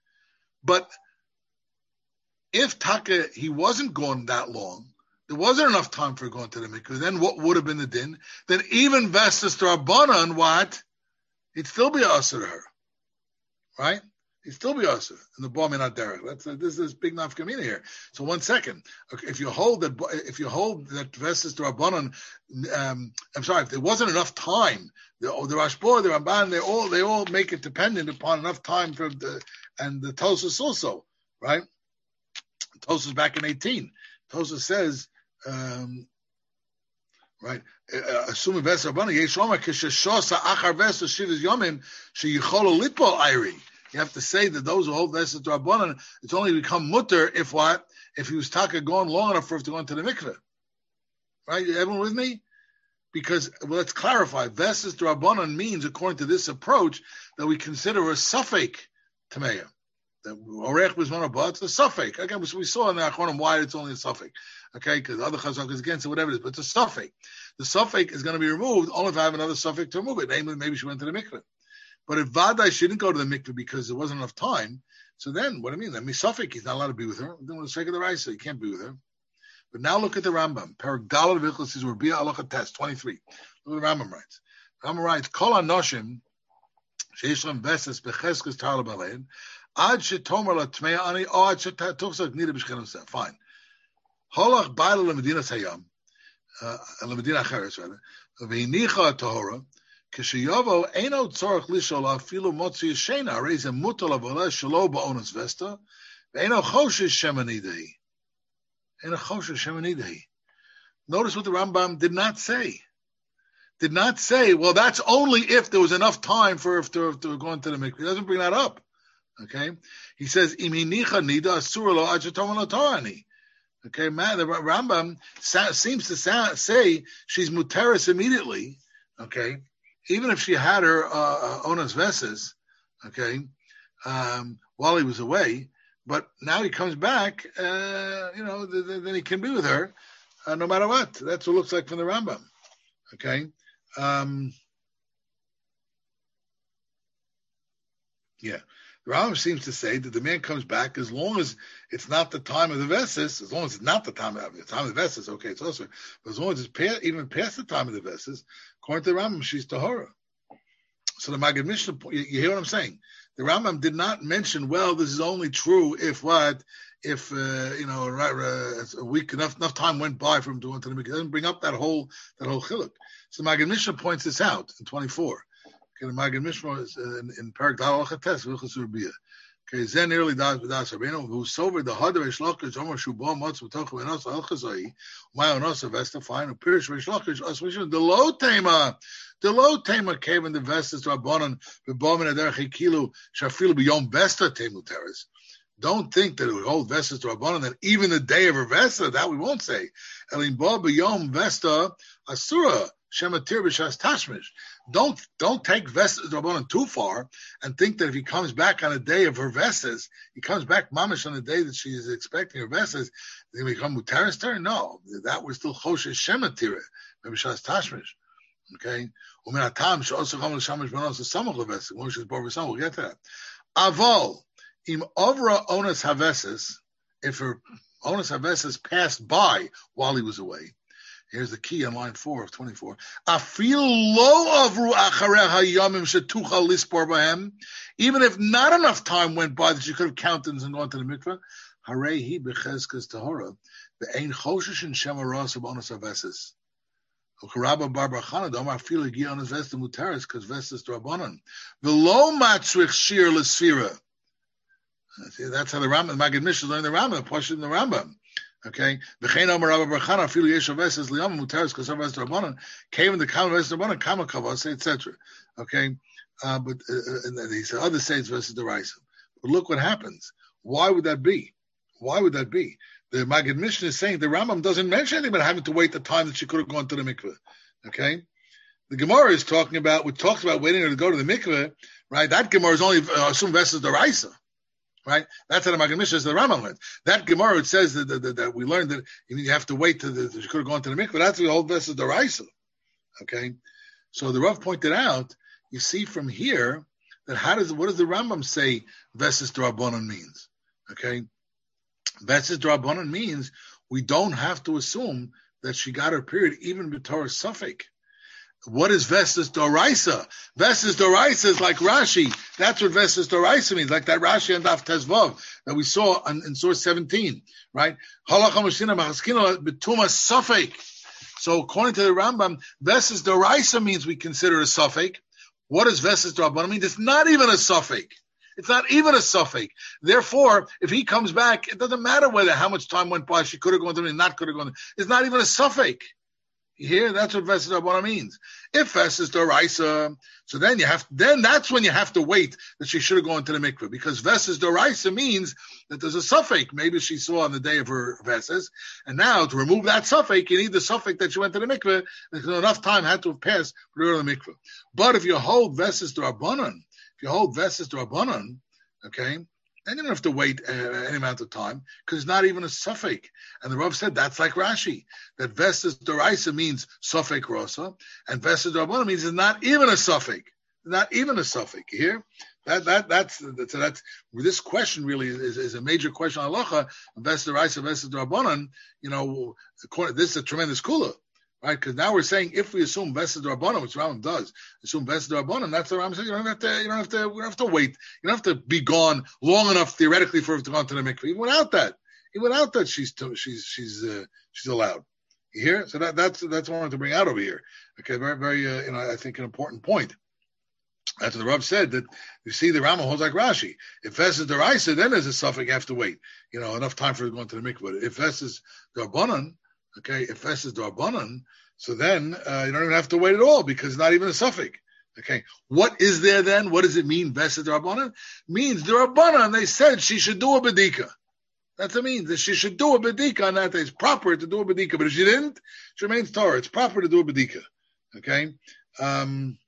But if Taka, he wasn't gone that long, there wasn't enough time for going to the mikveh, then what would have been the din? Then even Vesses Rabbanon, what? It'd still be usher to her, right? It'd still be usher in the bar minat derech. That's uh, this is big nafkamina here. So one second, okay, if you hold that, if you hold that Vesses Rabbanon, um, I'm sorry, if there wasn't enough time, the, the Rashba, the Ramban, they all they all make it dependent upon enough time for the and the Tosas also, right? Tosas back in eighteen. Tosas says. Um, Right. Assuming Vesses Rabbanan, Yeshoma Kishashosa Achar Vesses Shivas Yomim Sheyicholo Litpo Iri. You have to say that those who hold Vesses Rabbanan, it's only become mutter if what? If he was taka going long enough for him to go into the mikveh. Right? Everyone with me? Because well, let's clarify. Vesses Rabbanan means, according to this approach, that we consider a suffix tameya. Orech was one of it's a suffix. Again, we saw in the Achronim why it's only a suffix. Okay, because other chazak is against it, whatever it is, but it's a suffix. The suffix is going to be removed only if I have another suffix to remove it. Namely, maybe she went to the mikveh. But if vadai she didn't go to the mikveh because there wasn't enough time, so then what do I mean? That means suffix, he's not allowed to be with her. Then with the sake of the Raisa, he can't be with her. But now look at the Rambam. Perek Daled V'Ichlas is Rabia Halacha Test twenty-three. Look what the Rambam writes. Rambam writes, Kol Anoshim Sheish Lam Vesses Becheskes Tar L'Balein Ad Shetomer La Tmei Ani O Ad Shetufsak Nida B'Shchenoseh. Fine. Holach Baila LeMedina Sayam, LeMedina Acheres rather, V'Inicha Tahora, K'Sheyovo Eino Tzorach Lishol Afilu Motzi Yeshena Reis Mutal Avolah Shelo Ba'onas Vesta, V'Eino Choshesh Shemanidehi, Eino Choshesh Shemanidehi. Notice what the Rambam did not say. Did not say, well, that's only if there was enough time for if to, to go into the mikveh. He doesn't bring that up. Okay, he says Iminicha Nida Asur Lo Ad Shetomar Lo Torani. Okay, man, the Rambam sa- seems to sa- say she's muteris immediately. Okay, even if she had her uh, onas vesses. Okay, um, while he was away, but now he comes back. Uh, you know, th- th- then he can be with her, uh, no matter what. That's what it looks like from the Rambam. Okay, um, yeah. The Rambam seems to say that the man comes back as long as it's not the time of the Vesses, as long as it's not the time of the time of the Vesses, okay, it's also, but as long as it's past, even past the time of the Vesses, according to the Rambam, she's Tahora. So the Maggid Mishnah, you, you hear what I'm saying? The Rambam did not mention, well, this is only true if what? if uh, you know a week enough enough time went by for him to go into the mikveh. It doesn't bring up that whole that whole chiluk. So the Magen Mishnah points this out in twenty-four. Okay, the Magen Mishnah is in, in Parak Dal Chates Vilchus Rabia. Okay, Zen early das das Rabbeinu who sober the Hadav Shlakish Omer Shubah Matz V'Tochu Enos Al Chazai Mayonos Vesta Fine Pirish Shlakish Asvishin the low tema the low tema came in the Vestas Rabbanon B'Bomin Aderchi Kilu Shafilu B'Yom Vesta Temu Teres. Don't think that we hold Vestas Rabbanon that even the day of her Vesta that we won't say Elim Bo B'Yom Vesta Asura Shematir B'Shas Tashmish. Don't don't take Vestas Rabbanon too far and think that if he comes back on a day of her Vestas, he comes back mamish on the day that she is expecting her Vestas, they become Mutaris to her? No, that was still Choshesh Shematir B'Shas Tashmish. Okay? Umin Atam She'osu Chom L'Shamish Benos L'Samach L'Vestas. Moshe is Bar V'Samach. We'll get to that. Aval Im Ovra Onas Havesas, if her Onas Havesas passed by while he was away. Here's the key on line four of twenty-four. Afil lo avru achareha yamim shetuchal lispor bahem. Even if not enough time went by that you could have counted and gone to the mikveh, harehi bechezkas tahora ve'ein choshesh and shemaras of onas aveses. Ukarabba bar barchana domar afil igi onas vestem mutaris because vestes drabanan. V'lo matzrich shir lesfira. That's how the Rambam, the Maggid Mishnah learned the Rambam, the Pashut in the Rambam. Okay, v'chein Omer Rabba Barchana afilu yesh aveses liyam mutaris kasav ves drabanan came in the common ves drabanan kama kavase et cetera. Okay, uh, but uh, and he said other saints versus the Raisa. But look what happens. Why would that be? Why would that be? The Maggid Mishnah is saying the Rambam doesn't mention anything about having to wait the time that she could have gone to the mikveh. Okay, the Gemara is talking about. We talks about waiting her to go to the mikveh, right? That Gemara is only uh, assumed versus the Raisa. Right, that's how the Maggid Mishnah is the Rambam learned. That Gemara it says that, that, that, that we learned that you have to wait till the, you could have gone to the mikveh. That's the whole verse of the Raisa. Okay, so the Rav pointed out. You see from here that how does what does the Rambam say Veses D'Rabbanan means? Okay, Veses D'Rabbanan means we don't have to assume that she got her period even b'Torah Suffolk. What is Vestas Doraisa? Vestas Doraisa is like Rashi. That's what Vestas Doraisa means, like that Rashi and Daf Tezvav that we saw on, in source seventeen, right? So according to the Rambam, Vestas Doraisa means we consider a suffix. What does Vestas Doraisa mean? It's not even a suffix. It's not even a suffix. Therefore, if he comes back, it doesn't matter whether how much time went by. She could have gone to me, not could have gone to me. It's not even a suffix. Here, that's what Vesas D'Rabbanan means. If Vesas D'Oraisa, so then you have, then that's when you have to wait that she should have gone to the mikveh, because Vesas D'Oraisa means that there's a suffix. Maybe she saw on the day of her Vesas, and now to remove that suffix, you need the suffix that she went to the mikveh, because enough time had to have passed for her to the mikveh. But if you hold Vesas D'Rabbanan, if you hold Vesas D'Rabbanan, okay, then you don't have to wait uh, any amount of time because it's not even a suffix. And the Rav said that's like Rashi, that Vestas Doraisa means suffix rosa, and Vestas D'Rabbanan means it's not even a suffix. Not even a suffix. You hear? That that that's that's, that's this question really is, is a major question on halacha. Vestas Doraisa, Vestas D'Rabbanan. You know, this is a tremendous kula. Right, because now we're saying if we assume Vesas D'Rabbanan, which Rambam does, assume Vesas D'Rabbanan, that's the Rambam says you don't have to, you don't have to, we don't have to wait, you don't have to be gone long enough theoretically for her to go to the mikveh. Even without that, even without that, she's she's she's uh, she's allowed. You hear? So that that's that's what I wanted to bring out over here. Okay, very very uh, you know I think an important point. That's what the Rav said, that you see the Rambam holds like Rashi. If Vesas D'Oraisa, then there's a suffix you have to wait. You know, enough time for her to go into the mikveh. If Vesas D'Rabbanan, okay, if Vesas D'Rabbanan, so then uh, you don't even have to wait at all because it's not even a suffix. Okay, what is there then? What does it mean, Vesas D'Rabbanan? Means D'Rabbanan, they said she should do a bedika. That's what it means, that she should do a bedika on that day. It's proper to do a bedika, but if she didn't, she remains Torah. It's proper to do a bedika. Okay? Um,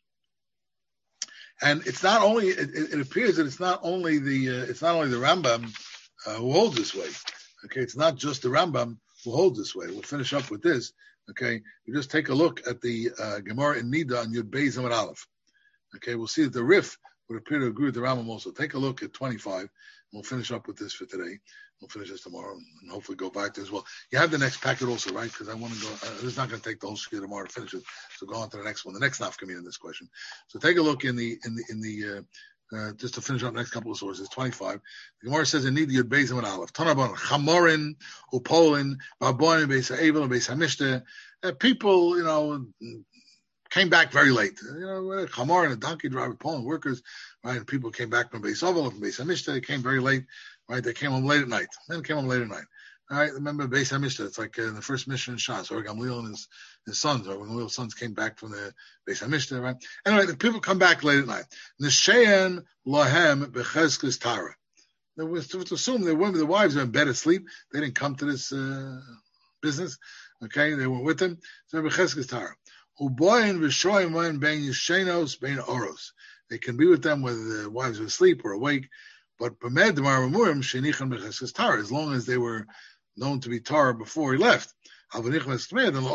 and it's not only, it, it appears that it's not only the, uh, it's not only the Rambam uh, who holds this way. Okay, it's not just the Rambam who holds this way. We'll finish up with this. Okay, you just take a look at the uh, Gemara in Nida on Yud Beis Amud Aleph. Okay, we'll see that the Rif would appear to agree with the Rambam also. Take a look at twenty-five, and we'll finish up with this for today. We'll finish this tomorrow, and hopefully go back to as well. You have the next packet also, right? Because I want to go. Uh, it's not going to take the whole shkir tomorrow to finish it. So go on to the next one. The next nafkamina in this question. So take a look in the in the in the Uh, just to finish up the next couple of sources, twenty-five. The Gemara says in Nida Yud Beis and Aleph. Tanabon Chamorin, Upolin, Baboin, Beis Ha'evil, and Beis Hamishte. Uh, people, you know, came back very late. You know, Chamorin, a donkey driver, Poland workers, right? And people came back from Beis Ha'evil, from Beis Hamishte. They came very late, right? They came home late at night. Then came home late at night. All right, remember Beis Hamishte. It's like uh, in the first mission in Shas, or Gamliel and his, his sons, or Gamliel's sons came back from the Beis Hamishte, right? Anyway, the people come back late at night. Nishayan lohem becheskes tara. They was to assume the women, the wives are in bed asleep. They didn't come to this uh, business. Okay, they were with them. So becheskes tara. Uboyin v'shoyim when bein yishenos bein oros. They can be with them whether the wives are asleep or awake. But b'med demar amurim shenichan becheskes tara, as long as they were known to be Torah before he left. Okay, that's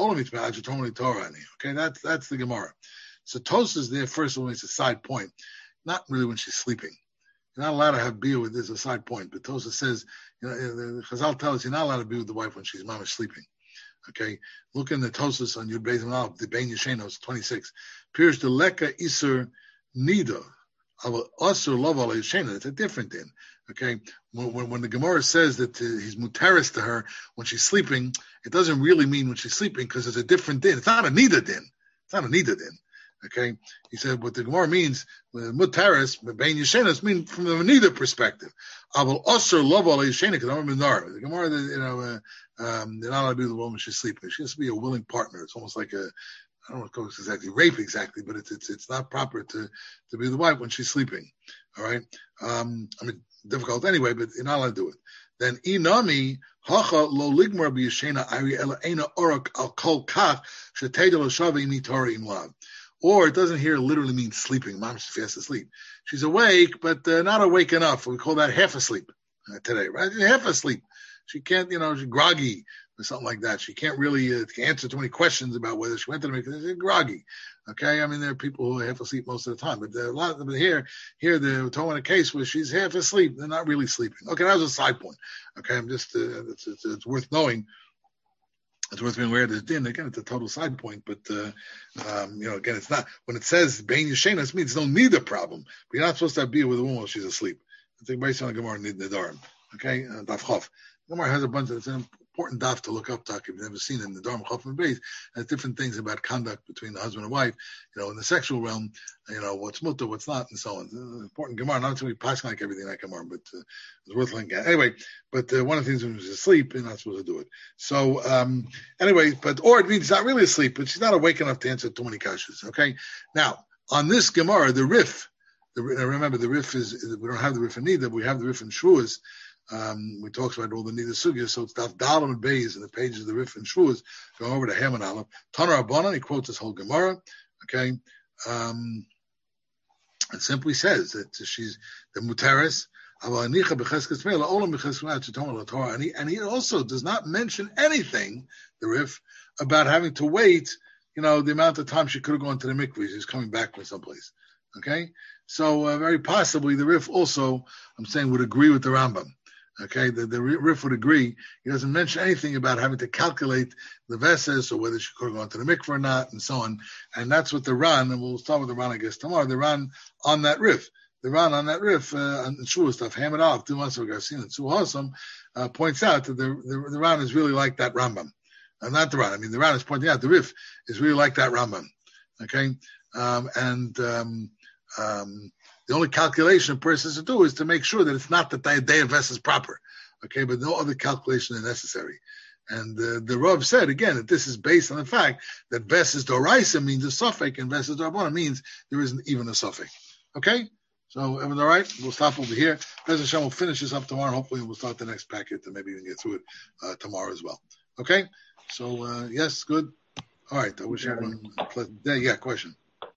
that's that's the Gemara. So Tosas there, first of all, it's a side point. Not really when she's sleeping. You're not allowed to have beer with this, a side point. But Tosas says, you know, the Chazal tells us you're not allowed to be with the wife when she's mama sleeping. Okay, look in the Tosas on Yud Beis Malach, the Ben Yeshenos, twenty-six. Appears the Leka Iser Nida. It's a different din. Okay, when, when, when the Gemara says that uh, he's mutaris to her when she's sleeping, it doesn't really mean when she's sleeping because it's a different din. It's not a nida din. It's not a nida din. Okay, he said what the Gemara means uh, mutaris bein yishenas mean from the nida perspective. Aval osur love al yishena because I'm a minar. The Gemara, you know, uh, um, they're not allowed to be with the woman when she's sleeping. She has to be a willing partner. It's almost like a I don't know if it's exactly rape exactly, but it's it's it's not proper to, to be the wife when she's sleeping. All right. Um, I mean, difficult anyway, but you're not allowed to do it. Then inami hacha lo ligmar b'yishena ari ela ena orak al kol kach shetedel shavi mi Torah imlav. Or it doesn't here literally mean sleeping. Mom, she's fast asleep. She's awake, but uh, not awake enough. We call that half asleep uh, today, right? Half asleep. She can't, you know, she's groggy or something like that. She can't really uh, answer too many questions about whether she went to the mikveh. She's groggy. Okay, I mean there are people who are half asleep most of the time, but there are a lot of them here. Here they're talking a case where she's half asleep. They're not really sleeping. Okay, that was a side point. Okay, I'm just uh, it's, it's, it's worth knowing. It's worth being aware of this din. Again, it's a total side point, but uh, um, you know, again, it's not when it says bein yishenas means no need a problem. But you're not supposed to have beer with a woman while she's asleep. I think based on the Gemara in Nedarim. Okay, uh, Daf Chof. Gemara has a bunch of it's an important daf to look up. Talk if you've never seen it in the Dharma Chof and Beis. Has different things about conduct between the husband and wife. You know, in the sexual realm, you know what's mutter, what's not, and so on. It's an important Gemara. Not to be passing like everything like Gemara, but uh, it's worth looking at. Anyway, but uh, one of the things when she's asleep, you're not supposed to do it. So um, anyway, but or it means she's not really asleep, but she's not awake enough to answer too many kashas. Okay, now on this Gemara, the Rif. The, remember, the Rif is, is we don't have the Rif in Nida, but we have the Rif in Shvuas. Um, we talked about all the Nida Sugya, so it's Daf Dalam and Beis in the pages of the Rif and Shvuas. Going over to Ham and Aleph. Tanar Abanan, he quotes this whole Gemara. Okay, um, it simply says that she's the Mutaris. And he, and he also does not mention anything, the Rif, about having to wait, you know, the amount of time she could have gone to the mikveh. She's coming back from someplace. Okay, so uh, very possibly the Rif also, I'm saying, would agree with the Rambam. Okay, the, the Rif would agree. He doesn't mention anything about having to calculate the Veses or whether she could have gone to the mikveh or not, and so on. And that's what the Ran, and we'll start with the Ran, I guess, tomorrow. The Ran on that Rif, the Ran on that Rif, uh, on Shua stuff, Hamid Al, two months ago, I've seen it. Suhasam uh, points out that the, the the Ran is really like that Rambam. Uh, not the Ran. I mean, the Ran is pointing out the Rif is really like that Rambam. Okay, um, and um, Um, the only calculation a person has to do is to make sure that it's not that the day of Ves is proper. Okay, but no other calculation is necessary. And uh, the Rav said, again, that this is based on the fact that Ves is Doraisa means a suffix and Ves is Dorabona means there isn't even a suffix. Okay? So, everyone all right? We'll stop over here. Bez Hashem will finish this up tomorrow, and hopefully we'll start the next packet and maybe even get through it uh, tomorrow as well. Okay? So, uh, yes, good. All right. I wish everyone a pleasant day. Yeah, question.